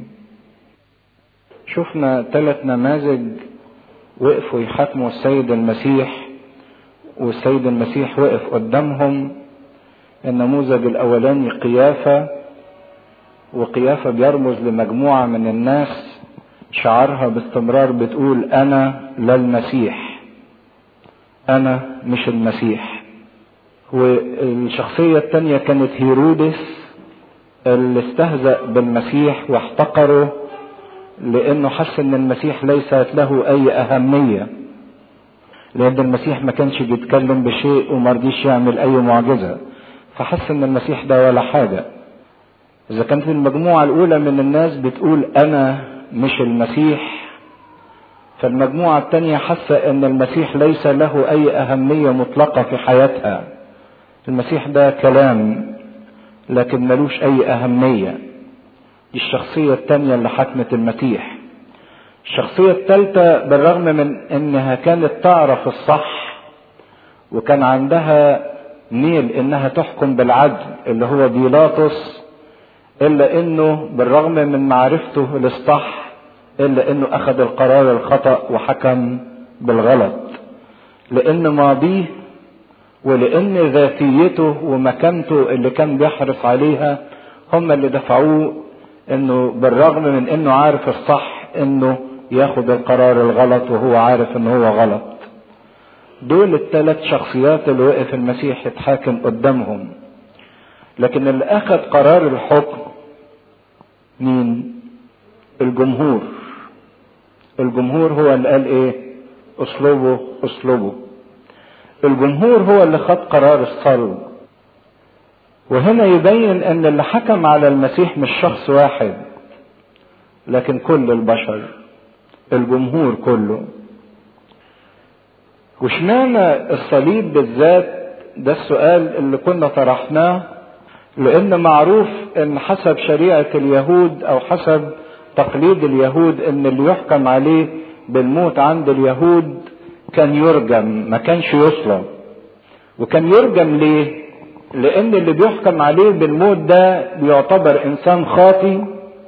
شفنا 3 نماذج وقفوا يحاكموا السيد المسيح، والسيد المسيح وقف قدامهم. النموذج الأولاني قيافة، وقيافة بيرمز لمجموعة من الناس شعارها باستمرار بتقول: أنا لا المسيح، أنا مش المسيح. والشخصية التانية كانت هيرودس، اللي استهزأ بالمسيح واحتقره لأنه حس أن المسيح ليست له أي أهمية، لأن المسيح ما كانش بيتكلم بشيء ومرضيش يعمل أي معجزة، فحس أن المسيح ده ولا حاجة. إذا كانت المجموعة الأولى من الناس بتقول أنا مش المسيح، فالمجموعة التانية حاسة أن المسيح ليس له أي أهمية مطلقة في حياتها. المسيح ده كلام لكن ملوش أي أهمية. دي الشخصية التانية اللي حكمت المسيح. الشخصية الثالثة بالرغم من أنها كانت تعرف الصح وكان عندها ميل أنها تحكم بالعدل اللي هو بيلاطس، إلا أنه بالرغم من معرفته للصح إلا أنه أخذ القرار الخطأ وحكم بالغلط، لأن ماضيه ولأن ذاتيته ومكانته اللي كان بيحرص عليها هم اللي دفعوه أنه بالرغم من أنه عارف الصح أنه ياخد القرار الغلط وهو عارف أنه هو غلط. دول الثلاث شخصيات اللي وقف المسيح يتحاكم قدامهم. لكن اللي اخذ قرار الحكم مين؟ الجمهور. الجمهور هو اللي قال ايه؟ اصلبه اصلبه. الجمهور هو اللي خد قرار الصلب. وهنا يبين ان اللي حكم على المسيح مش شخص واحد، لكن كل البشر، الجمهور كله. واشمعنى الصليب بالذات؟ ده السؤال اللي كنا طرحناه، لان معروف ان حسب شريعة اليهود او حسب تقليد اليهود ان اللي يحكم عليه بالموت عند اليهود كان يرجم، ما كانش يصلب. وكان يرجم ليه؟ لان اللي بيحكم عليه بالموت ده بيعتبر انسان خاطي،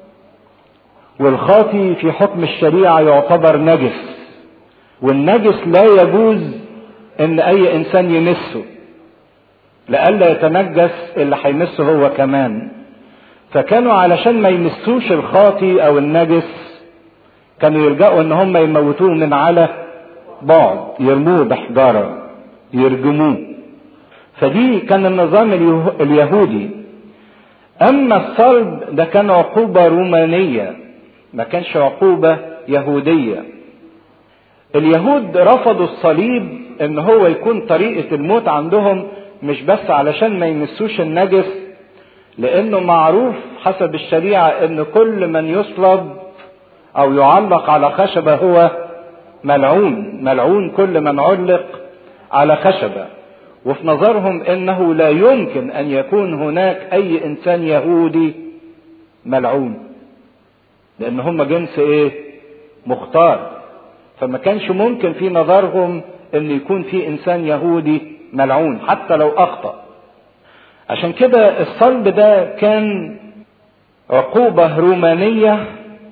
والخاطي في حكم الشريعة يعتبر نجس، والنجس لا يجوز ان اي انسان يمسه لئلا يتنجس اللي هيمسه هو كمان. فكانوا علشان ما يمسوش الخاطي او النجس كانوا يلجأوا ان هم يموتوه من على بعد، يرموه بحجارة، يرجموه. فدي كان النظام اليهودي. اما الصلب ده كان عقوبة رومانية، ما كانش عقوبة يهودية. اليهود رفضوا الصليب ان هو يكون طريقة الموت عندهم، مش بس علشان ما يمسوش النجس، لانه معروف حسب الشريعة ان كل من يصلب او يعلق على خشبة هو ملعون. ملعون كل من علق على خشبة. وفي نظرهم انه لا يمكن ان يكون هناك اي انسان يهودي ملعون، لان هم جنس ايه؟ مختار. فما كانش ممكن في نظرهم ان يكون في انسان يهودي ملعون حتى لو اخطأ. عشان كده الصلب ده كان عقوبة رومانية،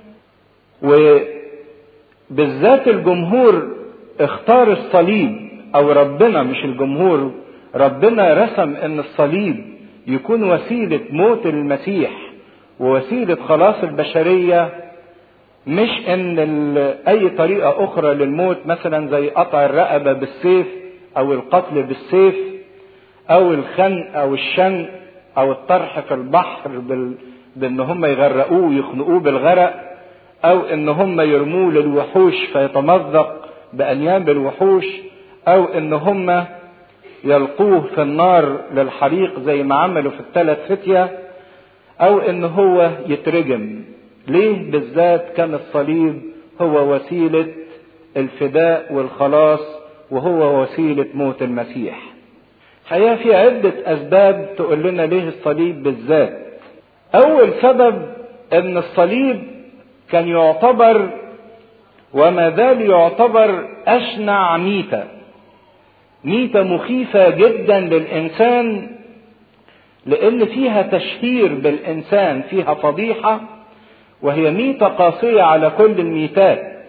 وبالذات الجمهور اختار الصليب، او ربنا مش الجمهور، ربنا رسم ان الصليب يكون وسيلة موت المسيح ووسيلة خلاص البشرية، مش ان اي طريقة اخرى للموت، مثلا زي قطع الرقبة بالسيف او القتل بالسيف او الخنق او الشنق او الطرح في البحر بان هم يغرقوه ويخنقوه بالغرق، او ان هم يرموه للوحوش فيتمزق بانياب الوحوش، او ان هم يلقوه في النار للحريق زي ما عملوا في الثلاث فتية، او ان هو يترجم. ليه بالذات كان الصليب هو وسيلة الفداء والخلاص، وهو وسيلة موت المسيح؟ الحقيقة في عدة اسباب تقول لنا ليه الصليب بالذات. اول سبب ان الصليب كان يعتبر وما زال يعتبر اشنع ميتة، ميتة مخيفة جدا للانسان، لان فيها تشهير بالانسان، فيها فضيحة، وهي ميتة قاسية على كل الميتات.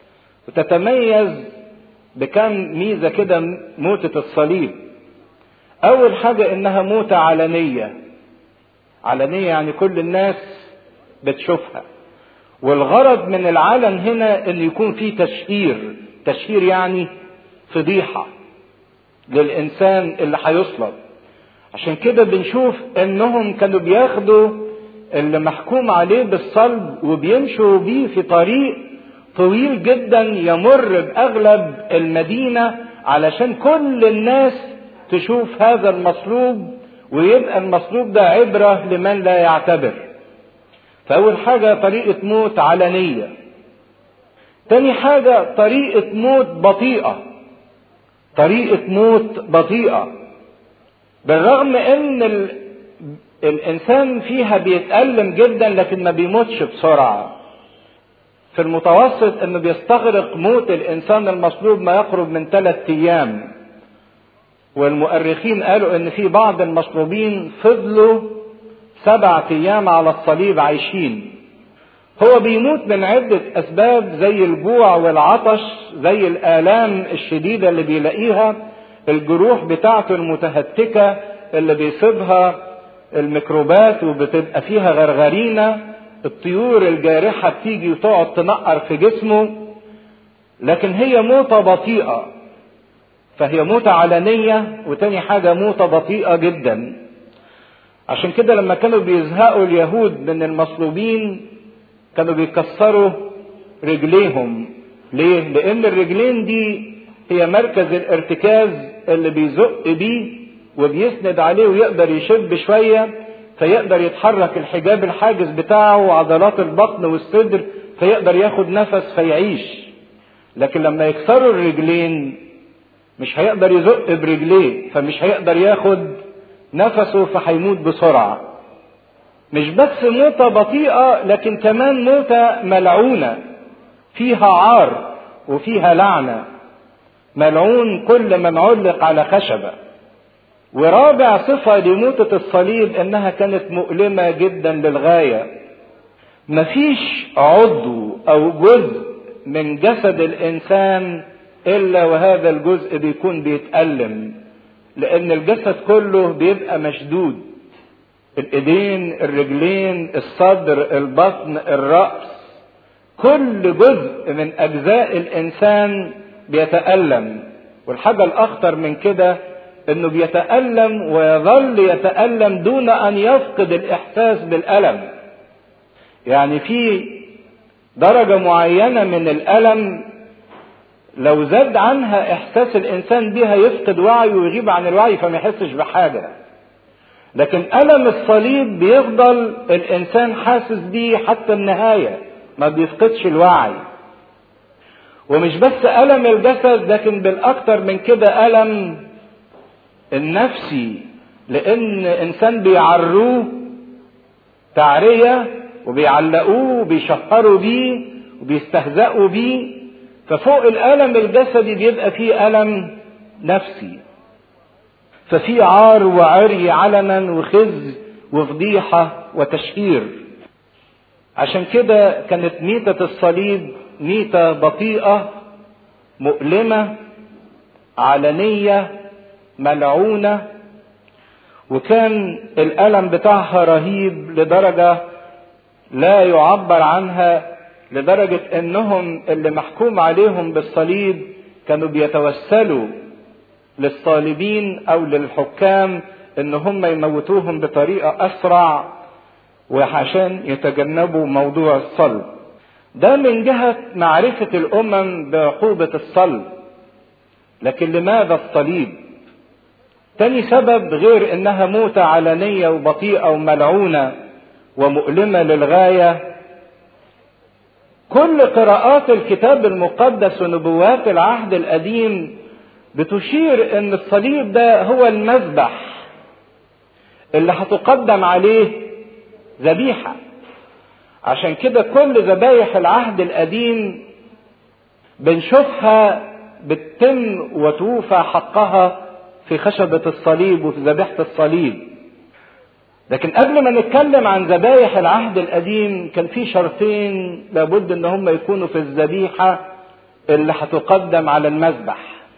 وتتميز بكم ميزة كده موتة الصليب. اول حاجة انها موتة علنية. علنية يعني كل الناس بتشوفها. والغرض من العلن هنا ان يكون فيه تشهير. تشهير يعني فضيحة للانسان اللي هيصلب. عشان كده بنشوف انهم كانوا بياخدوا اللي محكوم عليه بالصلب وبيمشوا بيه في طريق طويل جدا يمر باغلب المدينة، علشان كل الناس تشوف هذا المصلوب، ويبقى المصلوب ده عبرة لمن لا يعتبر. فأول حاجة طريقة موت علنية. تاني حاجة طريقة موت بطيئة. طريقة موت بطيئة بالرغم ان الانسان فيها بيتألم جدا لكن ما بيموتش بسرعة. في المتوسط انه بيستغرق موت الانسان المصلوب ما يقرب من 3 ايام. والمؤرخين قالوا ان في بعض المصلوبين فضلوا 7 ايام على الصليب عايشين. هو بيموت من عدة اسباب، زي الجوع والعطش، زي الآلام الشديدة اللي بيلاقيها، الجروح بتاعته المتهتكة اللي بيصيبها الميكروبات وبتبقى فيها غرغرينة، الطيور الجارحة بتيجي وتقعد تنقر في جسمه. لكن هي موتة بطيئة. فهي موتة علنية، وتاني حاجة موتة بطيئة جدا. عشان كده لما كانوا بيزهقوا اليهود من المصلوبين كانوا بيكسروا رجليهم. ليه؟ لأن الرجلين دي هي مركز الارتكاز اللي بيزق بيه وبيسند عليه ويقدر يشب شوية، فيقدر يتحرك الحجاب الحاجز بتاعه وعضلات البطن والصدر، فيقدر ياخد نفس فيعيش. لكن لما يكسروا الرجلين مش هيقدر يزق برجليه، فمش هيقدر ياخد نفسه، فهيموت بسرعة. مش بس موتة بطيئة، لكن كمان موتة ملعونة فيها عار وفيها لعنة. ملعون كل من علق على خشبة. ورابع صفة لموتة الصليب انها كانت مؤلمة جدا للغاية. مفيش عضو او جزء من جسد الانسان الا وهذا الجزء بيكون بيتألم، لان الجسد كله بيبقى مشدود. الايدين، الرجلين، الصدر، البطن، الرأس، كل جزء من اجزاء الانسان بيتألم. والحاجة الاخطر من كده انه بيتألم ويظل يتألم دون ان يفقد الاحساس بالألم. يعني في درجة معينة من الألم لو زاد عنها احساس الانسان بيها يفقد وعيه ويغيب عن الوعي فما يحسش بحاجة. لكن ألم الصليب بيفضل الانسان حاسس بيه حتى النهاية، ما بيفقدش الوعي. ومش بس ألم الجسد، لكن بالاكتر من كده ألم النفسي، لان انسان بيعروه تعرية وبيعلقوه وبيشهروا بيه وبيستهزئوا بيه، ففوق الألم الجسدي بيبقى فيه ألم نفسي. ففي عار وعري علنا وخزي وفضيحة وتشهير. عشان كده كانت ميتة الصليب ميتة بطيئة مؤلمة علنية ملعونة، وكان الألم بتاعها رهيب لدرجة لا يعبر عنها، لدرجة انهم اللي محكوم عليهم بالصليب كانوا بيتوسلوا للصالبين او للحكام ان هم يموتوهم بطريقة اسرع وعشان يتجنبوا موضوع الصلب. ده من جهة معرفة الامم بعقوبة الصلب. لكن لماذا الصليب؟ تاني سبب غير انها موتة علنية وبطيئة وملعونة ومؤلمة للغاية، كل قراءات الكتاب المقدس ونبوات العهد القديم بتشير ان الصليب ده هو المذبح اللي هتقدم عليه ذبيحة. عشان كده كل ذبايح العهد القديم بنشوفها بتتم وتوفى حقها في خشبة الصليب وفي ذبيحة الصليب. لكن قبل ما نتكلم عن ذبايح العهد القديم كان في شرطين لابد ان هم يكونوا في الذبيحة اللي هتقدم على المذبح.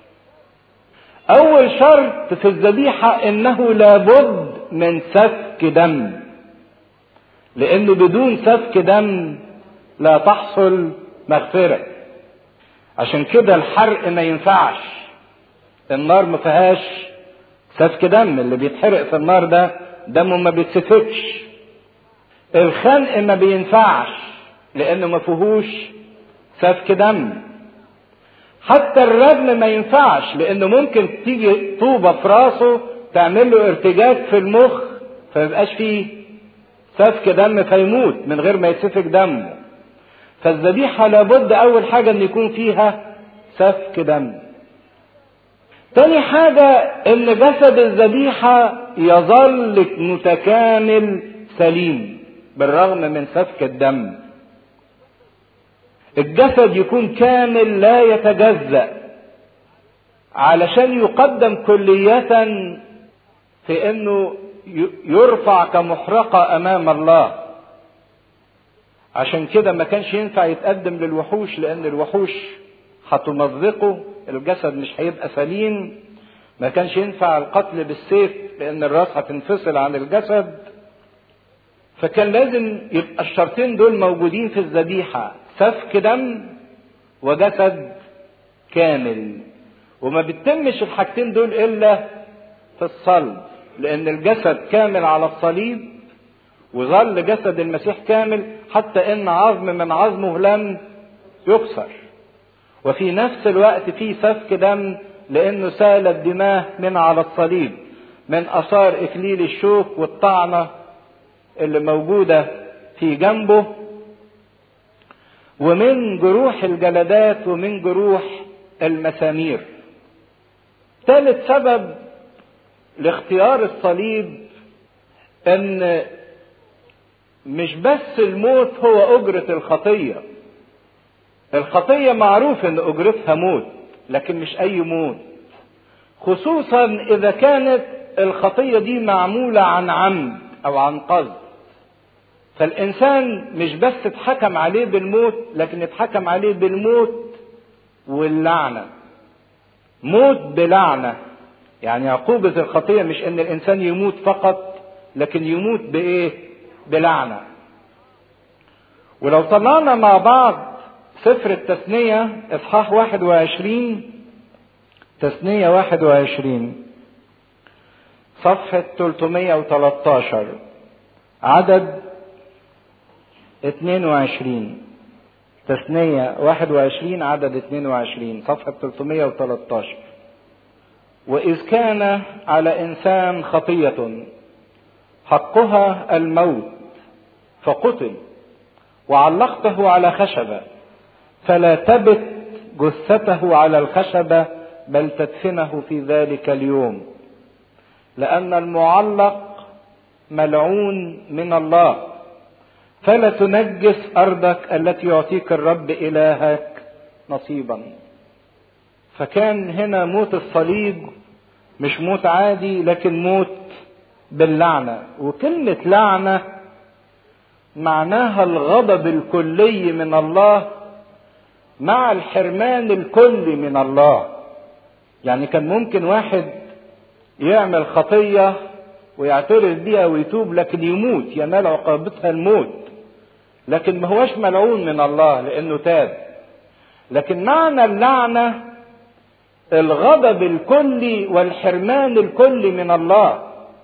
اول شرط في الذبيحة انه لابد من سفك دم، لانه بدون سفك دم لا تحصل مغفرة. عشان كده الحرق ما ينفعش، النار ما فيهاش سفك دم، اللي بيتحرق في النار ده دمه ما بيتسفكش. الخنق ما بينفعش لانه ما فيهوش سفك دم. حتى الرجم ما ينفعش لانه ممكن تيجي طوبة في راسه تعمل له ارتجاج في المخ فميبقاش فيه سفك دم فيموت من غير ما يتسفك دمه. فالذبيحة لابد اول حاجة ان يكون فيها سفك دم. تاني حاجة ان جسد الذبيحة يظل متكامل سليم بالرغم من سفك الدم. الجسد يكون كامل لا يتجزأ علشان يقدم كلية في انه يرفع كمحرقة امام الله. عشان كده ما كانش ينفع يتقدم للوحوش لان الوحوش هتمزقه، الجسد مش هيبقى سليم. ما كانش ينفع القتل بالسيف لان الراس هتنفصل عن الجسد. فكان لازم يبقى الشرطين دول موجودين في الذبيحة، سفك دم وجسد كامل. وما بتتمش الحاجتين دول الا في الصلب، لان الجسد كامل على الصليب وظل جسد المسيح كامل حتى ان عظم من عظمه لم يكسر. وفي نفس الوقت في سفك دم لانه سالت دماه من على الصليب من اثار اكليل الشوك والطعنة اللي موجودة في جنبه، ومن جروح الجلدات ومن جروح المسامير. ثالث سبب لاختيار الصليب ان مش بس الموت هو اجرة الخطية. الخطية معروف ان اجرتها موت، لكن مش اي موت، خصوصا اذا كانت الخطية دي معمولة عن عمد او عن قصد. فالانسان مش بس اتحكم عليه بالموت، لكن اتحكم عليه بالموت واللعنة. موت بلعنة، يعني عقوبة الخطية مش ان الانسان يموت فقط، لكن يموت بايه؟ بلعنة. ولو طلعنا مع بعض سفر التثنية اصحاح 21، تثنية 21 صفحة 313 عدد 22. تثنية 21 عدد 22 صفحة 313. وإذ كان على إنسان خطية حقها الموت فقتل وعلقته على خشبة، فلا تبت جثته على الخشبة بل تدفنه في ذلك اليوم، لأن المعلق ملعون من الله، فلا تنجس أرضك التي يعطيك الرب إلهك نصيبا. فكان هنا موت الصليب مش موت عادي، لكن موت باللعنة. وكلمة لعنة معناها الغضب الكلي من الله مع الحرمان الكلي من الله. يعني كان ممكن واحد يعمل خطية ويعترف بيها ويتوب لكن يموت، ينال عقوبتها الموت، لكن ما هوش ملعون من الله لانه تاب. لكن معنى اللعنة الغضب الكلي والحرمان الكلي من الله،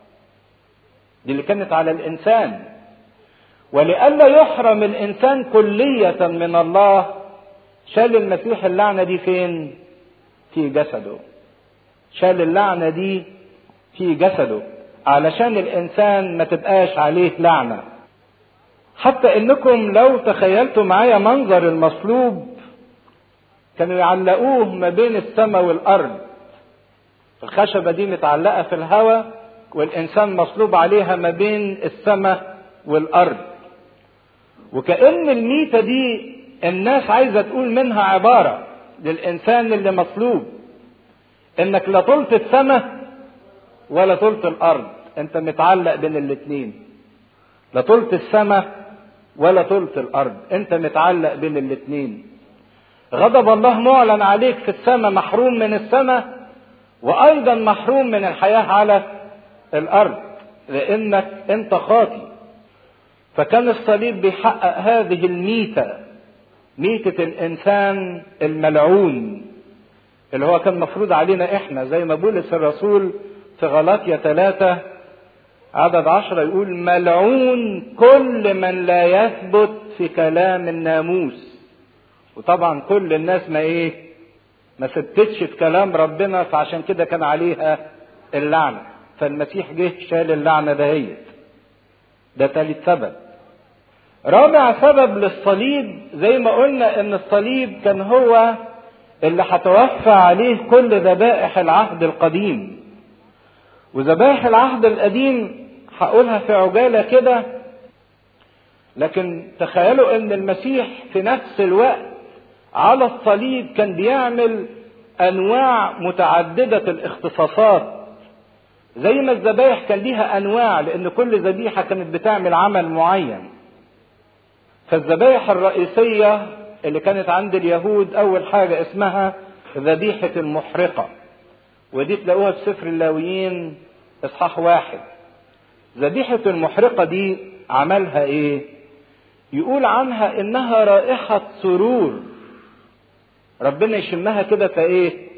دي اللي كانت على الانسان. ولئلا يحرم الانسان كلية من الله شال المسيح اللعنة دي فين؟ في جسده. شال اللعنة دي في جسده علشان الانسان ما تبقاش عليه لعنة. حتى انكم لو تخيلتوا معايا منظر المصلوب، كانوا يعلقوه ما بين السماء والارض. الخشبة دي متعلقة في الهواء والانسان مصلوب عليها ما بين السماء والارض. وكأن الميتة دي الناس عايزة تقول منها عبارة للانسان اللي مصلوب، انك لا طلت السماء ولا طلت الارض، انت متعلق بين الاتنين. لا طلت السماء ولا طلت الارض، انت متعلق بين الاتنين. غضب الله معلن عليك في السماء، محروم من السماء، وايضا محروم من الحياة على الارض لانك انت خاطي. فكان الصليب بيحقق هذه الميتة، ميتة الانسان الملعون اللي هو كان مفروض علينا احنا، زي ما بولس الرسول في غلاطية 3 عدد 10 يقول: ملعون كل من لا يثبت في كلام الناموس. وطبعا كل الناس ما ثبتتش في كلام ربنا، فعشان كده كان عليها اللعنة. فالمسيح جه شال اللعنة دهيت. ده ثالث سبب. رابع سبب للصليب زي ما قلنا ان الصليب كان هو اللي هتوفى عليه كل ذبائح العهد القديم. وذبائح العهد القديم هقولها في عجالة كده، لكن تخيلوا ان المسيح في نفس الوقت على الصليب كان بيعمل انواع متعددة الاختصاصات. زي ما الذبائح كان ليها انواع، لان كل ذبيحة كانت بتعمل عمل معين. فالذبائح الرئيسية اللي كانت عند اليهود اول حاجة اسمها ذبيحة المحرقة، ودي تلاقوها في سفر اللاويين اصحاح 1. ذبيحة المحرقة دي عملها ايه؟ يقول عنها انها رائحة سرور. ربنا يشمها كده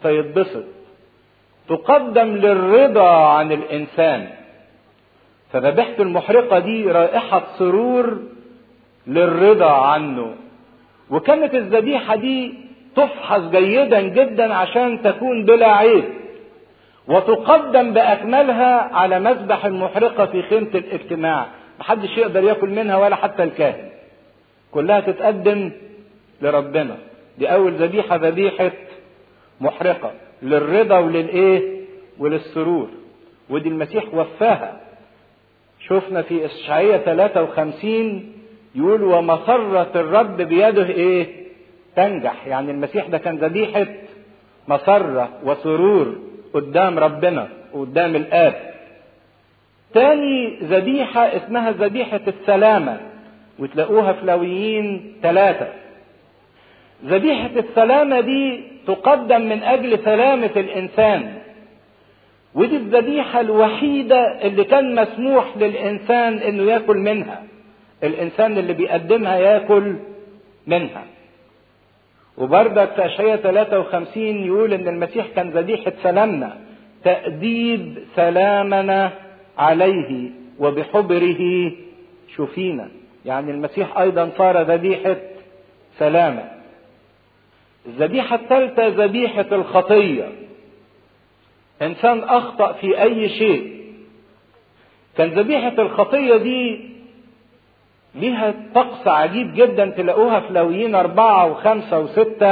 فيتبسط. تقدم للرضا عن الإنسان. فذبيحة المحرقة دي رائحة سرور للرضا عنه. وكانت الذبيحة دي تفحص جيدا جدا عشان تكون بلا عيب، وتقدم بأكملها على مذبح المحرقة في خيمة الاجتماع. محدش يقدر ياكل منها ولا حتى الكاهن، كلها تتقدم لربنا. دي أول ذبيحة، ذبيحة محرقة للرضا وللسرور. ودي المسيح وفاها. شفنا في إشعياء 53 يقول ومسرة الرب بيده تنجح. يعني المسيح ده كان ذبيحة مسرة وسرور قدام ربنا وقدام الآب. تاني ذبيحة اسمها ذبيحة السلامة، وتلاقوها في لاويين 3. ذبيحة السلامة دي تقدم من أجل سلامة الإنسان. ودي الذبيحة الوحيدة اللي كان مسموح للإنسان إنه يأكل منها. الإنسان اللي بيقدمها يأكل منها. وبرضك في أشعياء 53 يقول إن المسيح كان ذبيحة سلامنا، تأديب سلامنا عليه وبحبره شفينا. يعني المسيح أيضا صار ذبيحة سلامة. الذبيحة الثالثة ذبيحة الخطية. إنسان أخطأ في أي شيء، كان ذبيحة الخطية دي ليها طقس عجيب جدا، تلاقوها في لاويين 4 و5 و6.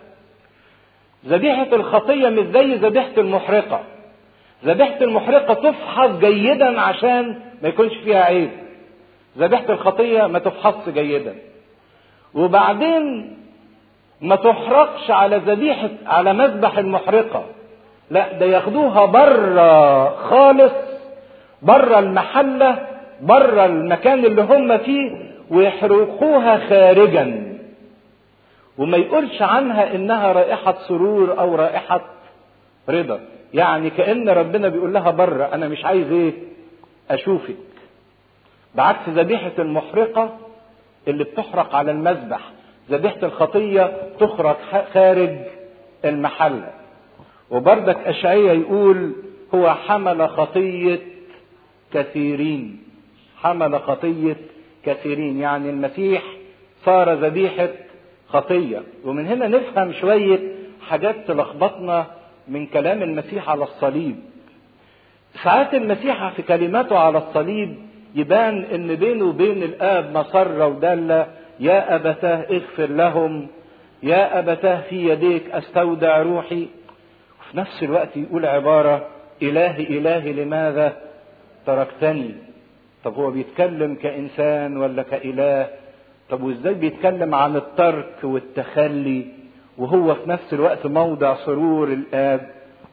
ذبيحة الخطية مش زي ذبيحة المحرقة. ذبيحة المحرقة تفحص جيدا عشان ما يكونش فيها عيب. ذبيحة الخطية ما تفحص جيدا، وبعدين ما تحرقش على مذبح المحرقة. لا، ده ياخدوها بره خالص، بره المحلة، بره المكان اللي هم فيه، ويحرقوها خارجا، وما يقولش عنها انها رائحة سرور او رائحة رضا. يعني كأن ربنا بيقول لها بره، انا مش عايز اشوفك. بعكس ذبيحة المحرقة اللي بتحرق على المذبح. ذبيحة الخطية تخرج خارج المحلة. وبردك أشعياء يقول هو حمل خطية كثيرين. حمل خطية كثيرين، يعني المسيح صار ذبيحة خطية. ومن هنا نفهم شوية حاجات تلخبطنا من كلام المسيح على الصليب. ساعات المسيح في كلماته على الصليب يبان ان بينه وبين الآب مسرة ودالة. يا أبتاه اغفر لهم، يا أبتاه في يديك أستودع روحي. وفي نفس الوقت يقول عبارة إلهي إلهي لماذا تركتني. طب هو بيتكلم كإنسان ولا كإله؟ طب وإزاي بيتكلم عن الترك والتخلي وهو في نفس الوقت موضع سرور الآب؟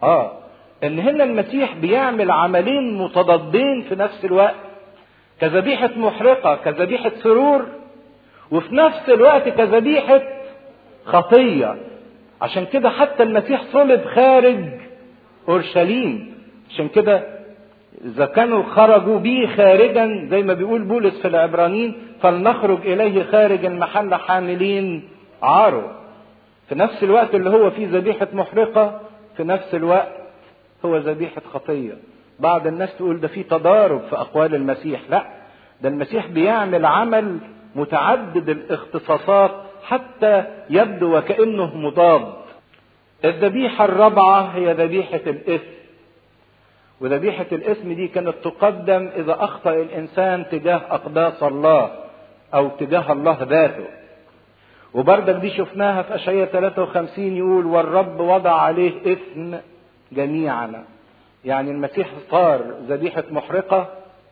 إن هنا المسيح بيعمل عملين متضادين في نفس الوقت، كذبيحة محرقة، كذبيحة سرور، وفي نفس الوقت كذبيحة خطية. عشان كده حتى المسيح صلب خارج أورشليم. عشان كده إذا كانوا خرجوا به خارجا زي ما بيقول بولس في العبرانيين، فلنخرج إليه خارج المحل حاملين عاره. في نفس الوقت اللي هو فيه ذبيحة محرقة، في نفس الوقت هو ذبيحة خطية. بعض الناس تقول ده فيه تضارب في أقوال المسيح. لا، ده المسيح بيعمل عمل متعدد الاختصاصات حتى يبدو وكأنه مضاد. الذبيحة الرابعة هي ذبيحة الإثم. وذبيحة الإثم دي كانت تقدم إذا أخطأ الإنسان تجاه أقداس الله أو تجاه الله ذاته. وبردك دي شفناها في أشعياء 53 يقول والرب وضع عليه إثم جميعنا. يعني المسيح صار ذبيحة محرقة،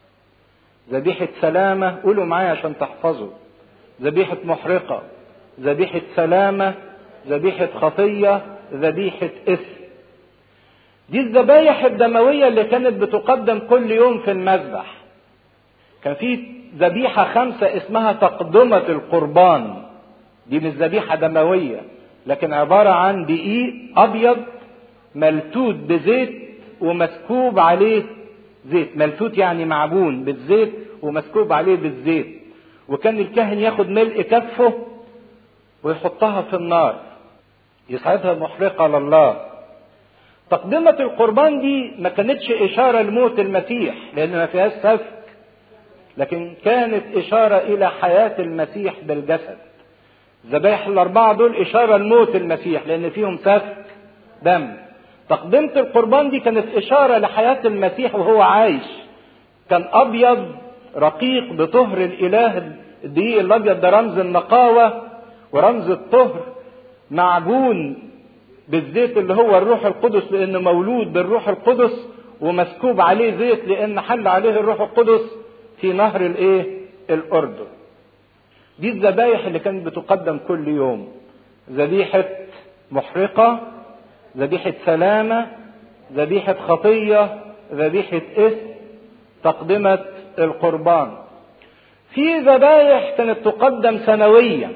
ذبيحة سلامة. قولوا معايا عشان تحفظوا: ذبيحة محرقة، ذبيحة سلامة، ذبيحة خطية، ذبيحة إثم. دي الذبايح الدموية اللي كانت بتقدم كل يوم في المذبح. كان في ذبيحة 5 اسمها تقدمة القربان. دي مش ذبيحة دموية، لكن عبارة عن دقيق أبيض ملتوت بزيت ومسكوب عليه زيت. ملتوت يعني معجون بالزيت ومسكوب عليه بالزيت. وكان الكاهن ياخد ملء كفه ويحطها في النار، يصعدها محرقة لله. تقدمة القربان دي ما كانتش إشارة لموت المسيح لأن ما فيهاش سفك، لكن كانت إشارة إلى حياة المسيح بالجسد. الذبائح الأربعة دول إشارة لموت المسيح لأن فيهم سفك دم. تقدمة القربان دي كانت إشارة لحياة المسيح وهو عايش، كان أبيض رقيق بطهر الإله. الدقيق الأبيض ده رمز النقاوة ورمز الطهر، معجون بالزيت اللي هو الروح القدس لأنه مولود بالروح القدس، ومسكوب عليه زيت لأن حل عليه الروح القدس في نهر الأردن. دي الذبائح اللي كانت بتقدم كل يوم: ذبيحة محرقة، ذبيحة سلامة، ذبيحة خطية، ذبيحة إثم، تقدمة القربان. في ذبائح كانت تقدم سنويا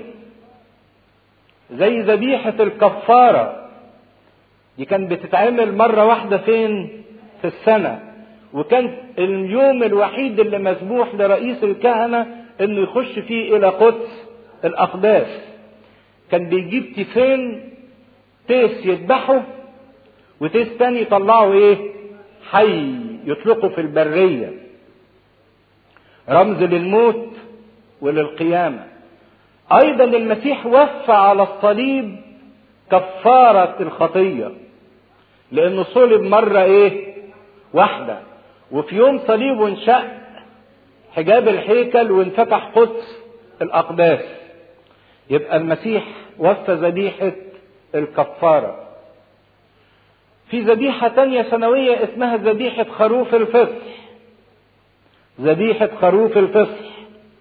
زي ذبيحة الكفارة، دي كانت بتتعمل مرة واحدة فين؟ في السنة، وكان اليوم الوحيد اللي مسموح لرئيس الكهنة انه يخش فيه الى قدس الاقداس. كان بيجيب تيسين، تيس يذبحه وتيس تاني يطلعه حي يطلقه في البرية، رمز للموت وللقيامة. ايضا المسيح وفى على الصليب كفارة الخطية لانه صلب مرة واحدة، وفي يوم صليبه انشق حجاب الهيكل وانفتح قدس الاقداس. يبقى المسيح وفى ذبيحة الكفارة. في ذبيحة تانية سنوية اسمها ذبيحة خروف الفصح. ذبيحة خروف الفصح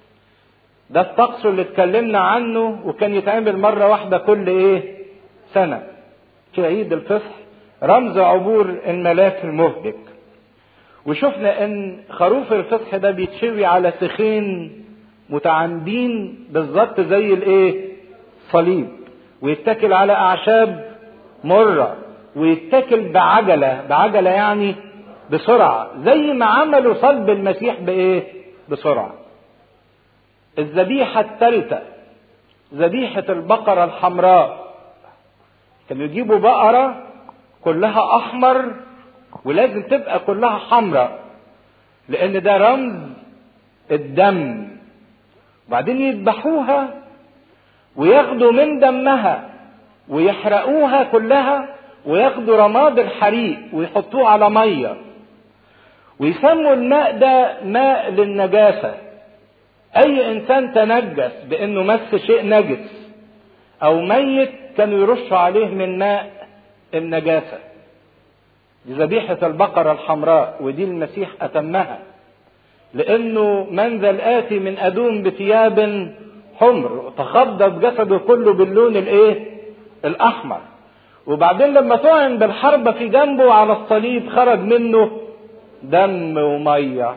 ده الطقس اللي اتكلمنا عنه، وكان يتعمل مرة واحدة كل سنة في عيد الفصح، رمز عبور الملاك المهلك. وشفنا ان خروف الفصح ده بيتشوي على سخين متعامدين بالظبط زي صليب، ويتكل على اعشاب مرة، ويتكل بعجلة يعني بسرعة، زي ما عملوا صلب المسيح بسرعة. الذبيحة الثالثة ذبيحة البقرة الحمراء. كانوا يجيبوا بقرة كلها احمر ولازم تبقى كلها حمراء لان ده رمز الدم، وبعدين يذبحوها وياخدوا من دمها ويحرقوها كلها، وياخدوا رماد الحريق ويحطوه على مية، ويسموا الماء ده ماء للنجاسة. اي انسان تنجس بانه مس شيء نجس او ميت كانوا يرشوا عليه من ماء النجاسة. دي ذبيحة البقرة الحمراء، ودي المسيح أتمها لأنه من ذا الآتي من أدوم بثياب حمر، تخضب جسده كله باللون الأحمر. وبعدين لما طعن بالحربة في جنبه على الصليب خرج منه دم ومية،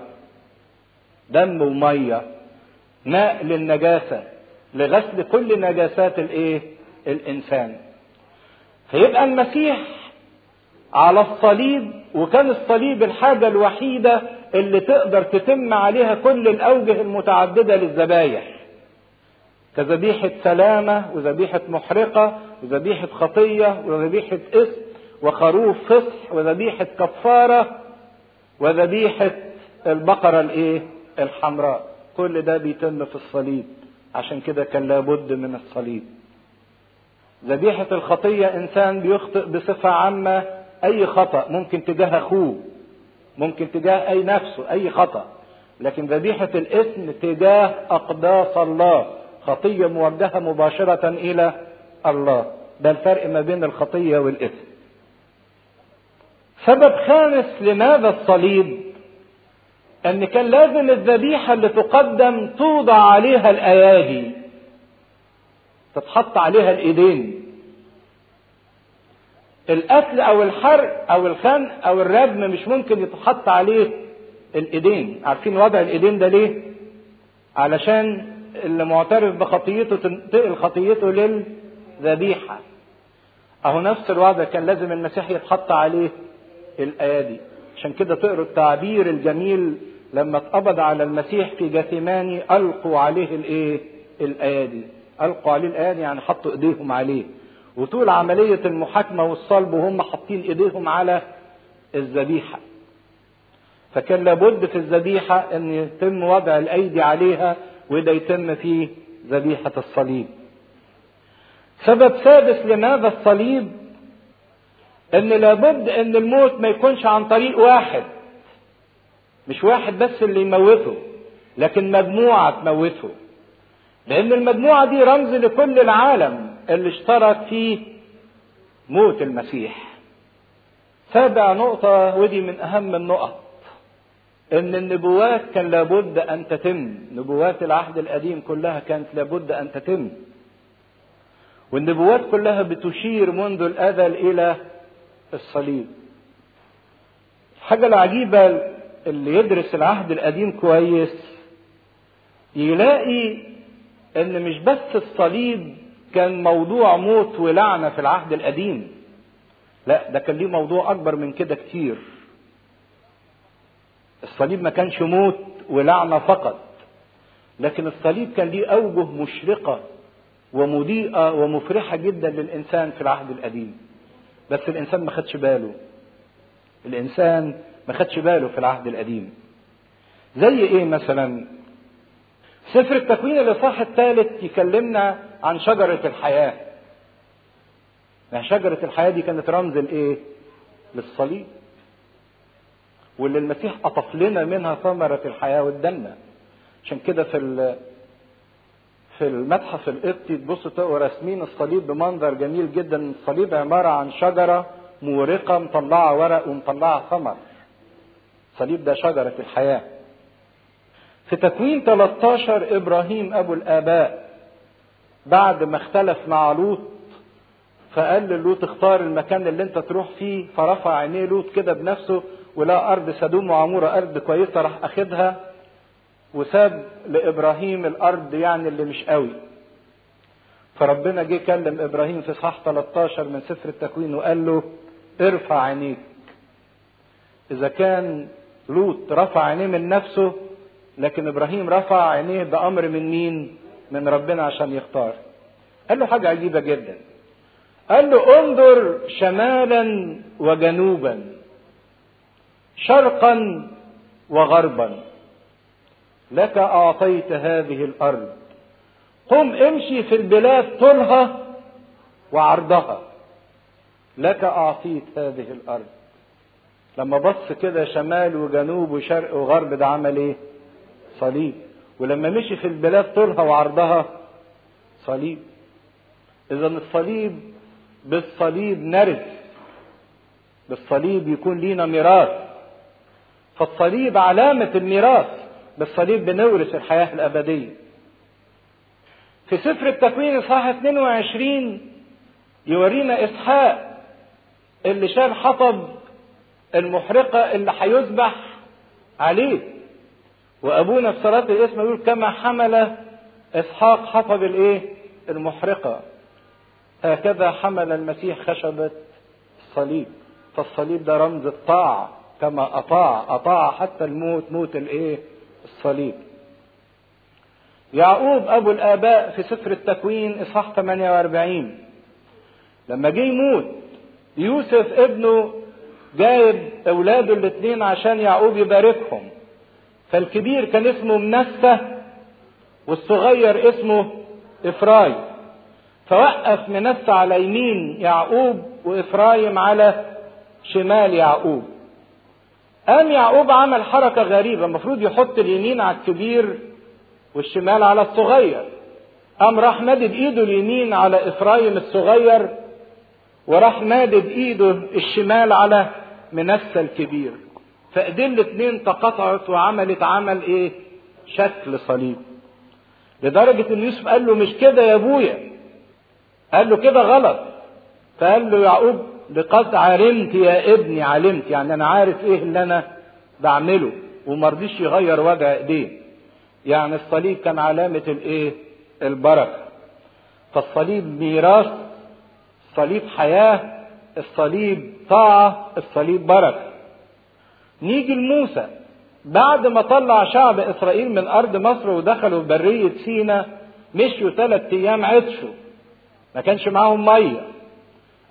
دم ومية، ماء للنجاسة لغسل كل نجاسات الإنسان. فيبقى المسيح على الصليب، وكان الصليب الحاجة الوحيدة اللي تقدر تتم عليها كل الأوجه المتعددة للذبايح، كذبيحة سلامة وذبيحة محرقة وذبيحة خطية وذبيحة إثم وخروف فصح وذبيحة كفارة وذبيحة البقرة الحمراء. كل ده بيتم في الصليب، عشان كده كان لابد من الصليب. ذبيحة الخطية إنسان بيخطئ بصفة عامة أي خطأ، ممكن تجاه أخوه، ممكن تجاه أي نفسه أي خطأ، لكن ذبيحة الإثم تجاه أقداس الله، خطية موجهة مباشرة إلى الله. ده الفرق ما بين الخطية والإثم. سبب خامس لماذا الصليب، أن كان لازم الذبيحة اللي تقدم توضع عليها الأيادي، تتحط عليها الإيدين. القتل أو الحرق أو الخنق أو الردم مش ممكن يتحط عليه الإيدين. عارفين وضع الإيدين ده ليه؟ علشان اللي معترف بخطيته تنتقل خطيته للذبيحة. أهو نفس الوضع كان لازم المسيح يتحط عليه الأيادي. عشان كده تقروا التعبير الجميل لما اتقبض على المسيح في جثيماني ألقوا عليه الأيادي. ألقوا عليه الأيادي يعني حطوا إيديهم عليه. وطول عملية المحاكمة والصلب وهم حاطين ايديهم على الذبيحة. فكان لابد في الذبيحة ان يتم وضع الايدي عليها، وده يتم في ذبيحة الصليب. سبب سادس لماذا الصليب، ان لابد ان الموت ما يكونش عن طريق واحد، مش واحد بس اللي يموته، لكن مجموعة تموته، لان المجموعة دي رمز لكل العالم اللي اشترك في موت المسيح. سابع نقطة، ودي من اهم النقط، ان النبوات كان لابد ان تتم. نبوات العهد القديم كلها كانت لابد ان تتم، والنبوات كلها بتشير منذ الازل الى الصليب. الحاجة العجيبة اللي يدرس العهد القديم كويس يلاقي ان مش بس الصليب كان موضوع موت ولعنة في العهد القديم، لا ده كان ليه موضوع اكبر من كده كتير. الصليب ما كانش موت ولعنة فقط، لكن الصليب كان ليه اوجه مشرقة ومضيئة ومفرحة جدا للانسان في العهد القديم، بس الانسان ما خدش باله. الانسان ما خدش باله في العهد القديم. زي ايه مثلا؟ سفر التكوين الاصحاح الثالث يكلمنا عن شجرة الحياة. شجرة الحياة دي كانت رمز الايه؟ للصليب، واللي المسيح قطف لنا منها ثمرة الحياة والجنة. عشان كده في المتحف القبطي تبص تلاقوا راسمين الصليب بمنظر جميل جدا. الصليب عبارة عن شجرة مورقة مطلعة ورق ومطلعة ثمر. الصليب ده شجرة الحياة. في تكوين 13 إبراهيم أبو الآباء بعد ما اختلف مع لوط فقال للوط اختار المكان اللي انت تروح فيه، فرفع عينيه لوط كده بنفسه ولقى أرض سدوم وعمورة أرض كويسة، راح أخدها وساب لإبراهيم الأرض يعني اللي مش قوي. فربنا جه كلم إبراهيم في اصحاح 13 من سفر التكوين وقال له ارفع عينيك. إذا كان لوط رفع عينيه من نفسه، لكن إبراهيم رفع عينيه بأمر من مين؟ من ربنا عشان يختار. قال له حاجة عجيبة جدا، قال له انظر شمالا وجنوبا، شرقا وغربا، لك أعطيت هذه الأرض، قم امشي في البلاد طولها وعرضها، لك أعطيت هذه الأرض. لما بص كده شمال وجنوب وشرق وغرب، ده عمل ايه؟ صليب. ولما مشي في البلاد طولها وعرضها، صليب. إذا الصليب، بالصليب نرث، بالصليب يكون لينا ميراث. فالصليب علامة الميراث، بالصليب بنورث الحياة الأبدية. في سفر التكوين اصحاح 22 يورينا إسحاق اللي شال حطب المحرقة اللي هيذبح عليه، وأبونا في صلاة الاسم يقول كما حمل إسحاق حطب الايه؟ المحرقة، هكذا حمل المسيح خشبة الصليب. فالصليب ده رمز الطاعة، كما أطاع حتى الموت، موت الايه؟ الصليب. يعقوب أبو الآباء في سفر التكوين إصحاح 48 لما جه يموت، يوسف ابنه جايب أولاده الاثنين عشان يعقوب يباركهم. فالكبير كان اسمه منسى والصغير اسمه إفرايم. فوقف منسى على يمين يعقوب وإفرايم على شمال يعقوب. قام يعقوب عمل حركة غريبة، المفروض يحط اليمين على الكبير والشمال على الصغير. قام راح مادد ايده اليمين على إفرايم الصغير، وراح مادد ايده الشمال على منسى الكبير. فايدين الاثنين تقاطعت وعملت عمل ايه؟ شكل صليب. لدرجة ان يوسف قال له مش كده يا ابويا، قال له كده غلط. فقال له يعقوب لقد علمت يا ابني، علمت يعني انا عارف ايه اللي انا بعمله، ومرضيش يغير وجه ايديه. يعني الصليب كان علامة الايه؟ البركة. فالصليب ميراث، الصليب حياة، الصليب طاعة، الصليب بركة. نيجي لموسى بعد ما طلع شعب إسرائيل من أرض مصر ودخلوا برية سينا، مشوا 3 أيام عطشوا، ما كانش معاهم مية،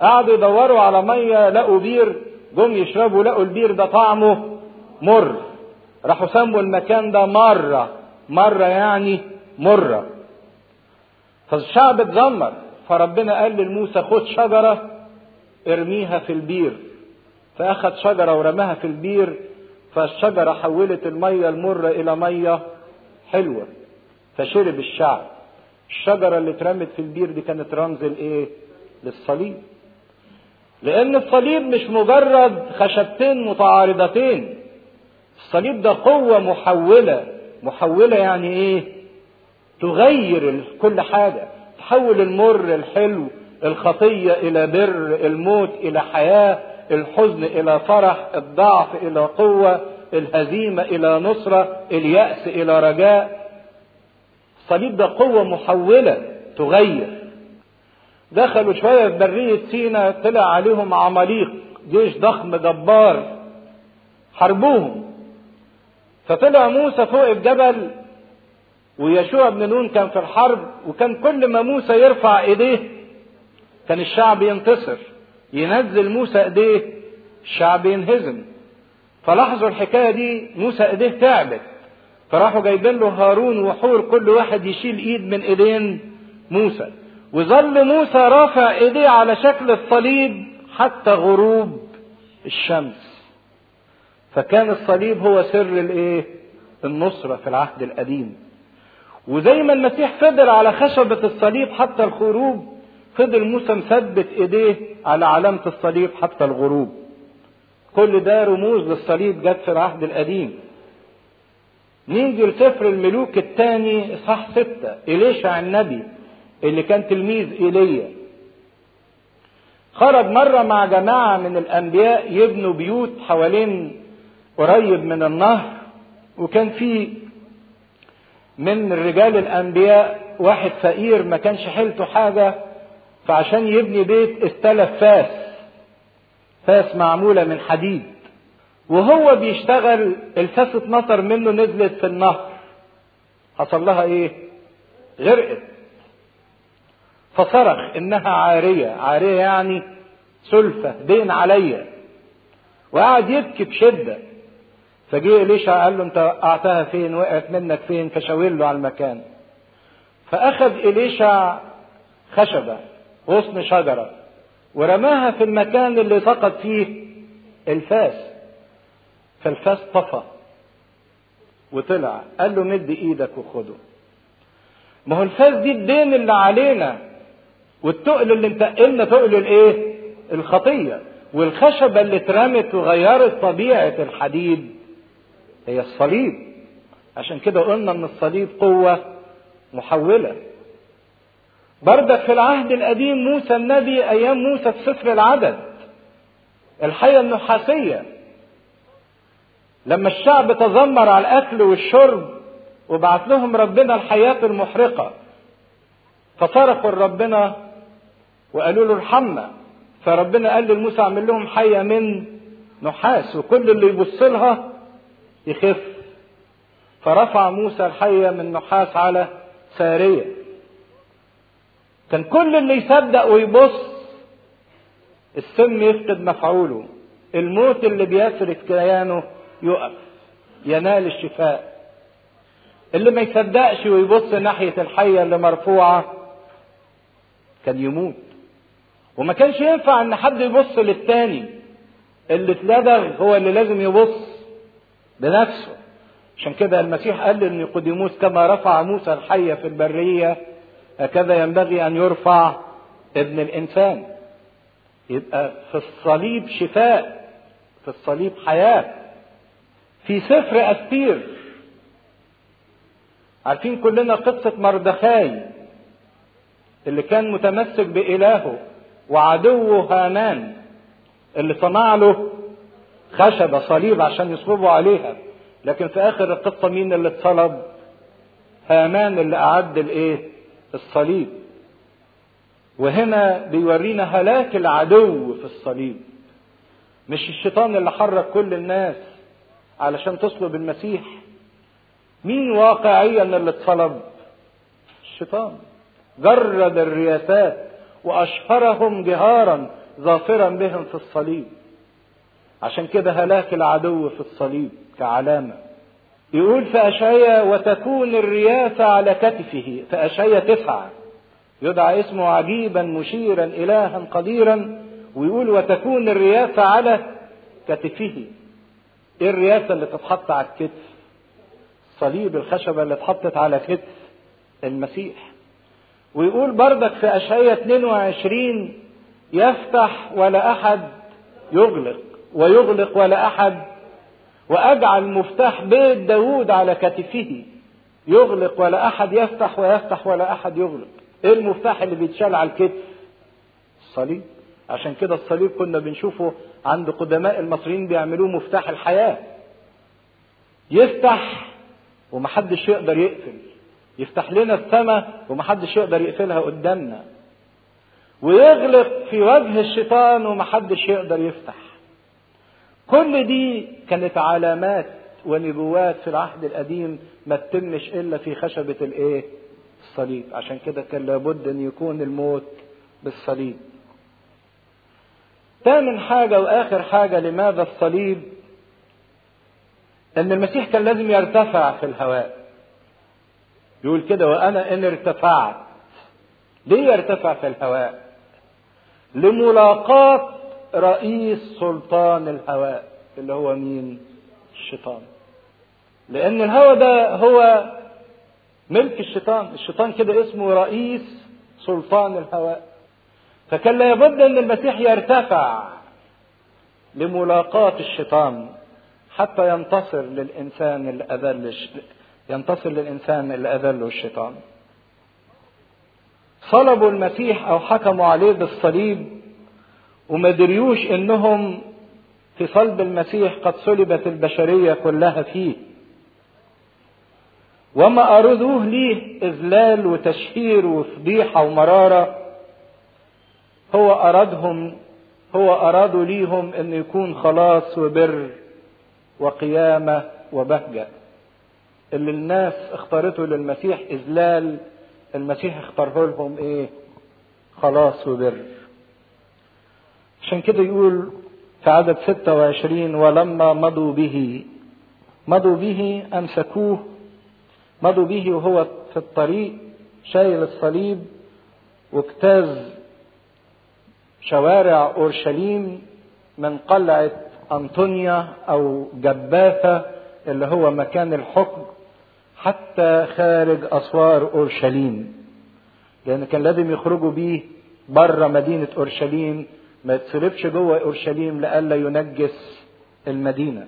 قعدوا يدوروا على مية لقوا بير، جم يشربوا لقوا البير ده طعمه مر، راحوا سموا المكان ده مرة يعني مرة. فالشعب اتذمر، فربنا قال لموسى خد شجرة ارميها في البير. فأخذ شجرة ورماها في البير، فالشجرة حولت المية المرة إلى مية حلوة، فشرب الشعب. الشجرة اللي اترمت في البير دي كانت رمز الايه؟ للصليب. لأن الصليب مش مجرد خشبتين متعارضتين، الصليب ده قوة محولة يعني ايه؟ تغير كل حاجة، تحول المر الحلو، الخطية إلى بر، الموت إلى حياة، الحزن إلى فرح، الضعف إلى قوة، الهزيمة إلى نصرة، اليأس إلى رجاء. الصليب ده قوة محولة تغير. دخلوا شوية في برية سينا، طلع عليهم عماليق، جيش ضخم جبار حربوهم. فطلع موسى فوق الجبل، ويشوع بن نون كان في الحرب، وكان كل ما موسى يرفع ايديه كان الشعب ينتصر، ينزل موسى ايديه الشعب ينهزم. فلاحظوا الحكاية دي، موسى ايديه تعبت، فراحوا جايبين له هارون وحور كل واحد يشيل ايد من ايدين موسى، وظل موسى رافع ايديه على شكل الصليب حتى غروب الشمس. فكان الصليب هو سر الايه؟ النصرة في العهد القديم. وزي ما المسيح فضل على خشبة الصليب حتى الغروب، فضل موسى مثبت ايديه على علامة الصليب حتى الغروب. كل ده رموز للصليب جت في العهد القديم. نيجي لسفر الملوك الثاني اصحاح 6، إليشع النبي اللي كان تلميذ ايليا خرج مرة مع جماعة من الانبياء يبنوا بيوت حوالين قريب من النهر، وكان في من رجال الانبياء واحد فقير ما كانش حيلته حاجة، فعشان يبني بيت استلف فاس معمولة من حديد، وهو بيشتغل الفاس اتنطر منه، نزلت في النهر، حصل لها ايه؟ غرقت. فصرخ انها عارية يعني سلفة دين عليا، وقعد يبكي بشدة. فجاء إليشع قال له انت وقعتها فين؟ وقعت منك فين؟ فشاور له على المكان. فاخذ إليشع خشبة غصن شجرة ورماها في المكان اللي سقط فيه الفاس، فالفاس طفى وطلع. قال له مد ايدك وخده. ما هو الفاس دي الدين اللي علينا، والتقل اللي انتقلنا تقل الايه؟ الخطية. والخشبة اللي اترمت وغيرت طبيعة الحديد هي الصليب. عشان كده قلنا ان الصليب قوة محولة. بردك في العهد القديم موسى النبي ايام موسى في سفر العدد، الحية النحاسية لما الشعب تذمر على الاكل والشرب وبعت لهم ربنا الحياة المحرقة، فصرخوا لربنا وقالوا له ارحمنا، فربنا قال لموسى اعمل لهم حية من نحاس وكل اللي يبص لها يخف. فرفع موسى الحية من نحاس على سارية. كان كل اللي يصدق ويبص السم يفقد مفعوله، الموت اللي بيسرق كيانه يقف، ينال الشفاء. اللي ما يصدقش ويبص ناحية الحية اللي مرفوعة كان يموت. وما كانش ينفع ان حد يبص للتاني، اللي اتلدغ هو اللي لازم يبص بنفسه. عشان كده المسيح قال لنيقوديموس كما رفع موسى الحية في البرية هكذا ينبغي ان يرفع ابن الانسان. يبقى في الصليب شفاء، في الصليب حياة. في سفر أستير عارفين كلنا قصة مردخاي اللي كان متمسك بإلهه وعدوه هامان اللي صنع له خشبة صليب عشان يصلبوا عليها، لكن في آخر القصة مين اللي اتصلب؟ هامان اللي أعد الايه؟ الصليب. وهنا بيورينا هلاك العدو في الصليب، مش الشيطان اللي حرك كل الناس علشان تصلب المسيح. مين واقعيا اللي اتصلب؟ الشيطان. جرد الرياسات واشهرهم جهارا ظافرا بهم في الصليب. عشان كده هلاك العدو في الصليب كعلامة. يقول في أشعياء وتكون الرياسة على كتفه، في أشعياء 9 يدعى اسمه عجيبا مشيرا إلها قديرا، ويقول وتكون الرياسة على كتفه. ايه الرياسة اللي تتحط على الكتف؟ صليب الخشبة اللي اتحطت على كتف المسيح. ويقول بردك في أشعياء 22 يفتح ولا أحد يغلق، ويغلق ولا أحد، وأجعل مفتاح بيت داود على كتفه، يغلق ولا أحد يفتح، ويفتح ولا أحد يغلق. ايه المفتاح اللي بيتشال على الكتف؟ الصليب. عشان كده الصليب كنا بنشوفه عند قدماء المصريين بيعملوه مفتاح الحياة، يفتح ومحدش يقدر يقفل، يفتح لنا السماء ومحدش يقدر يقفلها قدامنا، ويغلق في وجه الشيطان ومحدش يقدر يفتح. كل دي كانت علامات ونبوات في العهد القديم ما تتمش الا في خشبة الايه؟ الصليب. عشان كده كان لابد ان يكون الموت بالصليب. ثامن حاجة واخر حاجة لماذا الصليب؟ ان المسيح كان لازم يرتفع في الهواء. يقول كده وانا ان ارتفعت. ليه يرتفع في الهواء؟ لملاقاة رئيس سلطان الهواء اللي هو مين؟ الشيطان. لان الهواء ده هو ملك الشيطان. الشيطان كده اسمه رئيس سلطان الهواء. فكان لابد ان المسيح يرتفع لملاقاة الشيطان حتى ينتصر للإنسان اللي أذله الشيطان. صلبوا المسيح أو حكموا عليه بالصليب وما دريوش إنهم في صلب المسيح قد صلبت البشرية كلها فيه، وما أرادوه ليه إذلال وتشهير وفضيحة ومرارة، هو أرادوا ليهم إن يكون خلاص وبر وقيامة وبهجة. اللي الناس اختارته للمسيح إذلال، المسيح اختاره لهم ايه؟ خلاص وبر. عشان كده يقول في عدد 26 ولما مضوا به أمسكوه. مضوا به وهو في الطريق شايل الصليب، واجتاز شوارع أورشليم من قلعة أنطونيا أو جباثة اللي هو مكان الحكم حتى خارج أسوار أورشليم، لأن كان لازم يخرجوا بيه بره مدينة أورشليم، ما يتصلبش جوه أورشليم لئلا ينجس المدينة.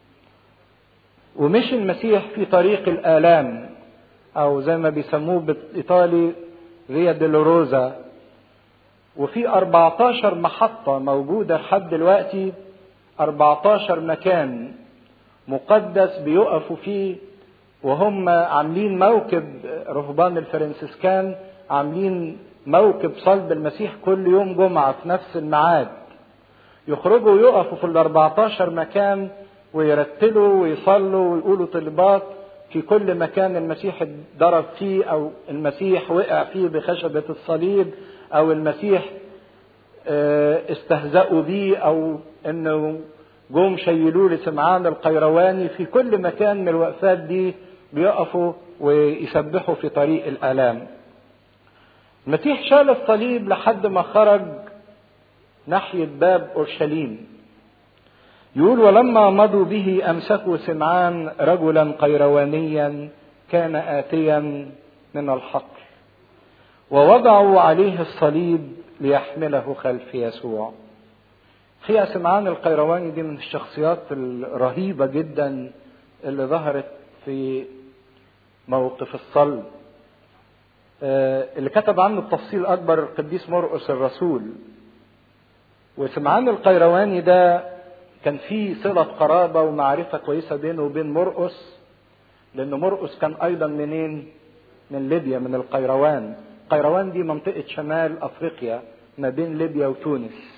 ومشي المسيح في طريق الآلام أو زي ما بيسموه بالإيطالي فيا ديلوروزا، وفي 14 محطة موجودة لحد دلوقتي، 14 مكان مقدس بيقفوا فيه، وهم عاملين موكب رهبان الفرنسيسكان، عاملين موكب صلب المسيح كل يوم جمعة في نفس الميعاد، يخرجوا ويقفوا في 14 مكان ويرتلوا ويصلوا ويقولوا طلبات في كل مكان المسيح ضرب فيه أو المسيح وقع فيه بخشبة الصليب أو المسيح استهزأوا بيه أو إنه جم شيلوه لسمعان القيرواني. في كل مكان من الوقفات دي بيقفوا ويسبحوا في طريق الآلام. المسيح شال الصليب لحد ما خرج ناحية باب أورشليم. يقول ولما مضوا به أمسكوا سمعان رجلا قيروانيا كان آتيا من الحقل، ووضعوا عليه الصليب ليحمله خلف يسوع. هي سمعان القيرواني دي من الشخصيات الرهيبة جدا اللي ظهرت في موقف الصلب، اللي كتب عنه التفصيل أكبر القديس مرقس الرسول. وسمعان القيرواني ده كان فيه صلة قرابة ومعرفة كويسة بينه وبين مرقس، لأن مرقس كان أيضا منين؟ من ليبيا، من القيروان. القيروان دي منطقة شمال أفريقيا ما بين ليبيا وتونس.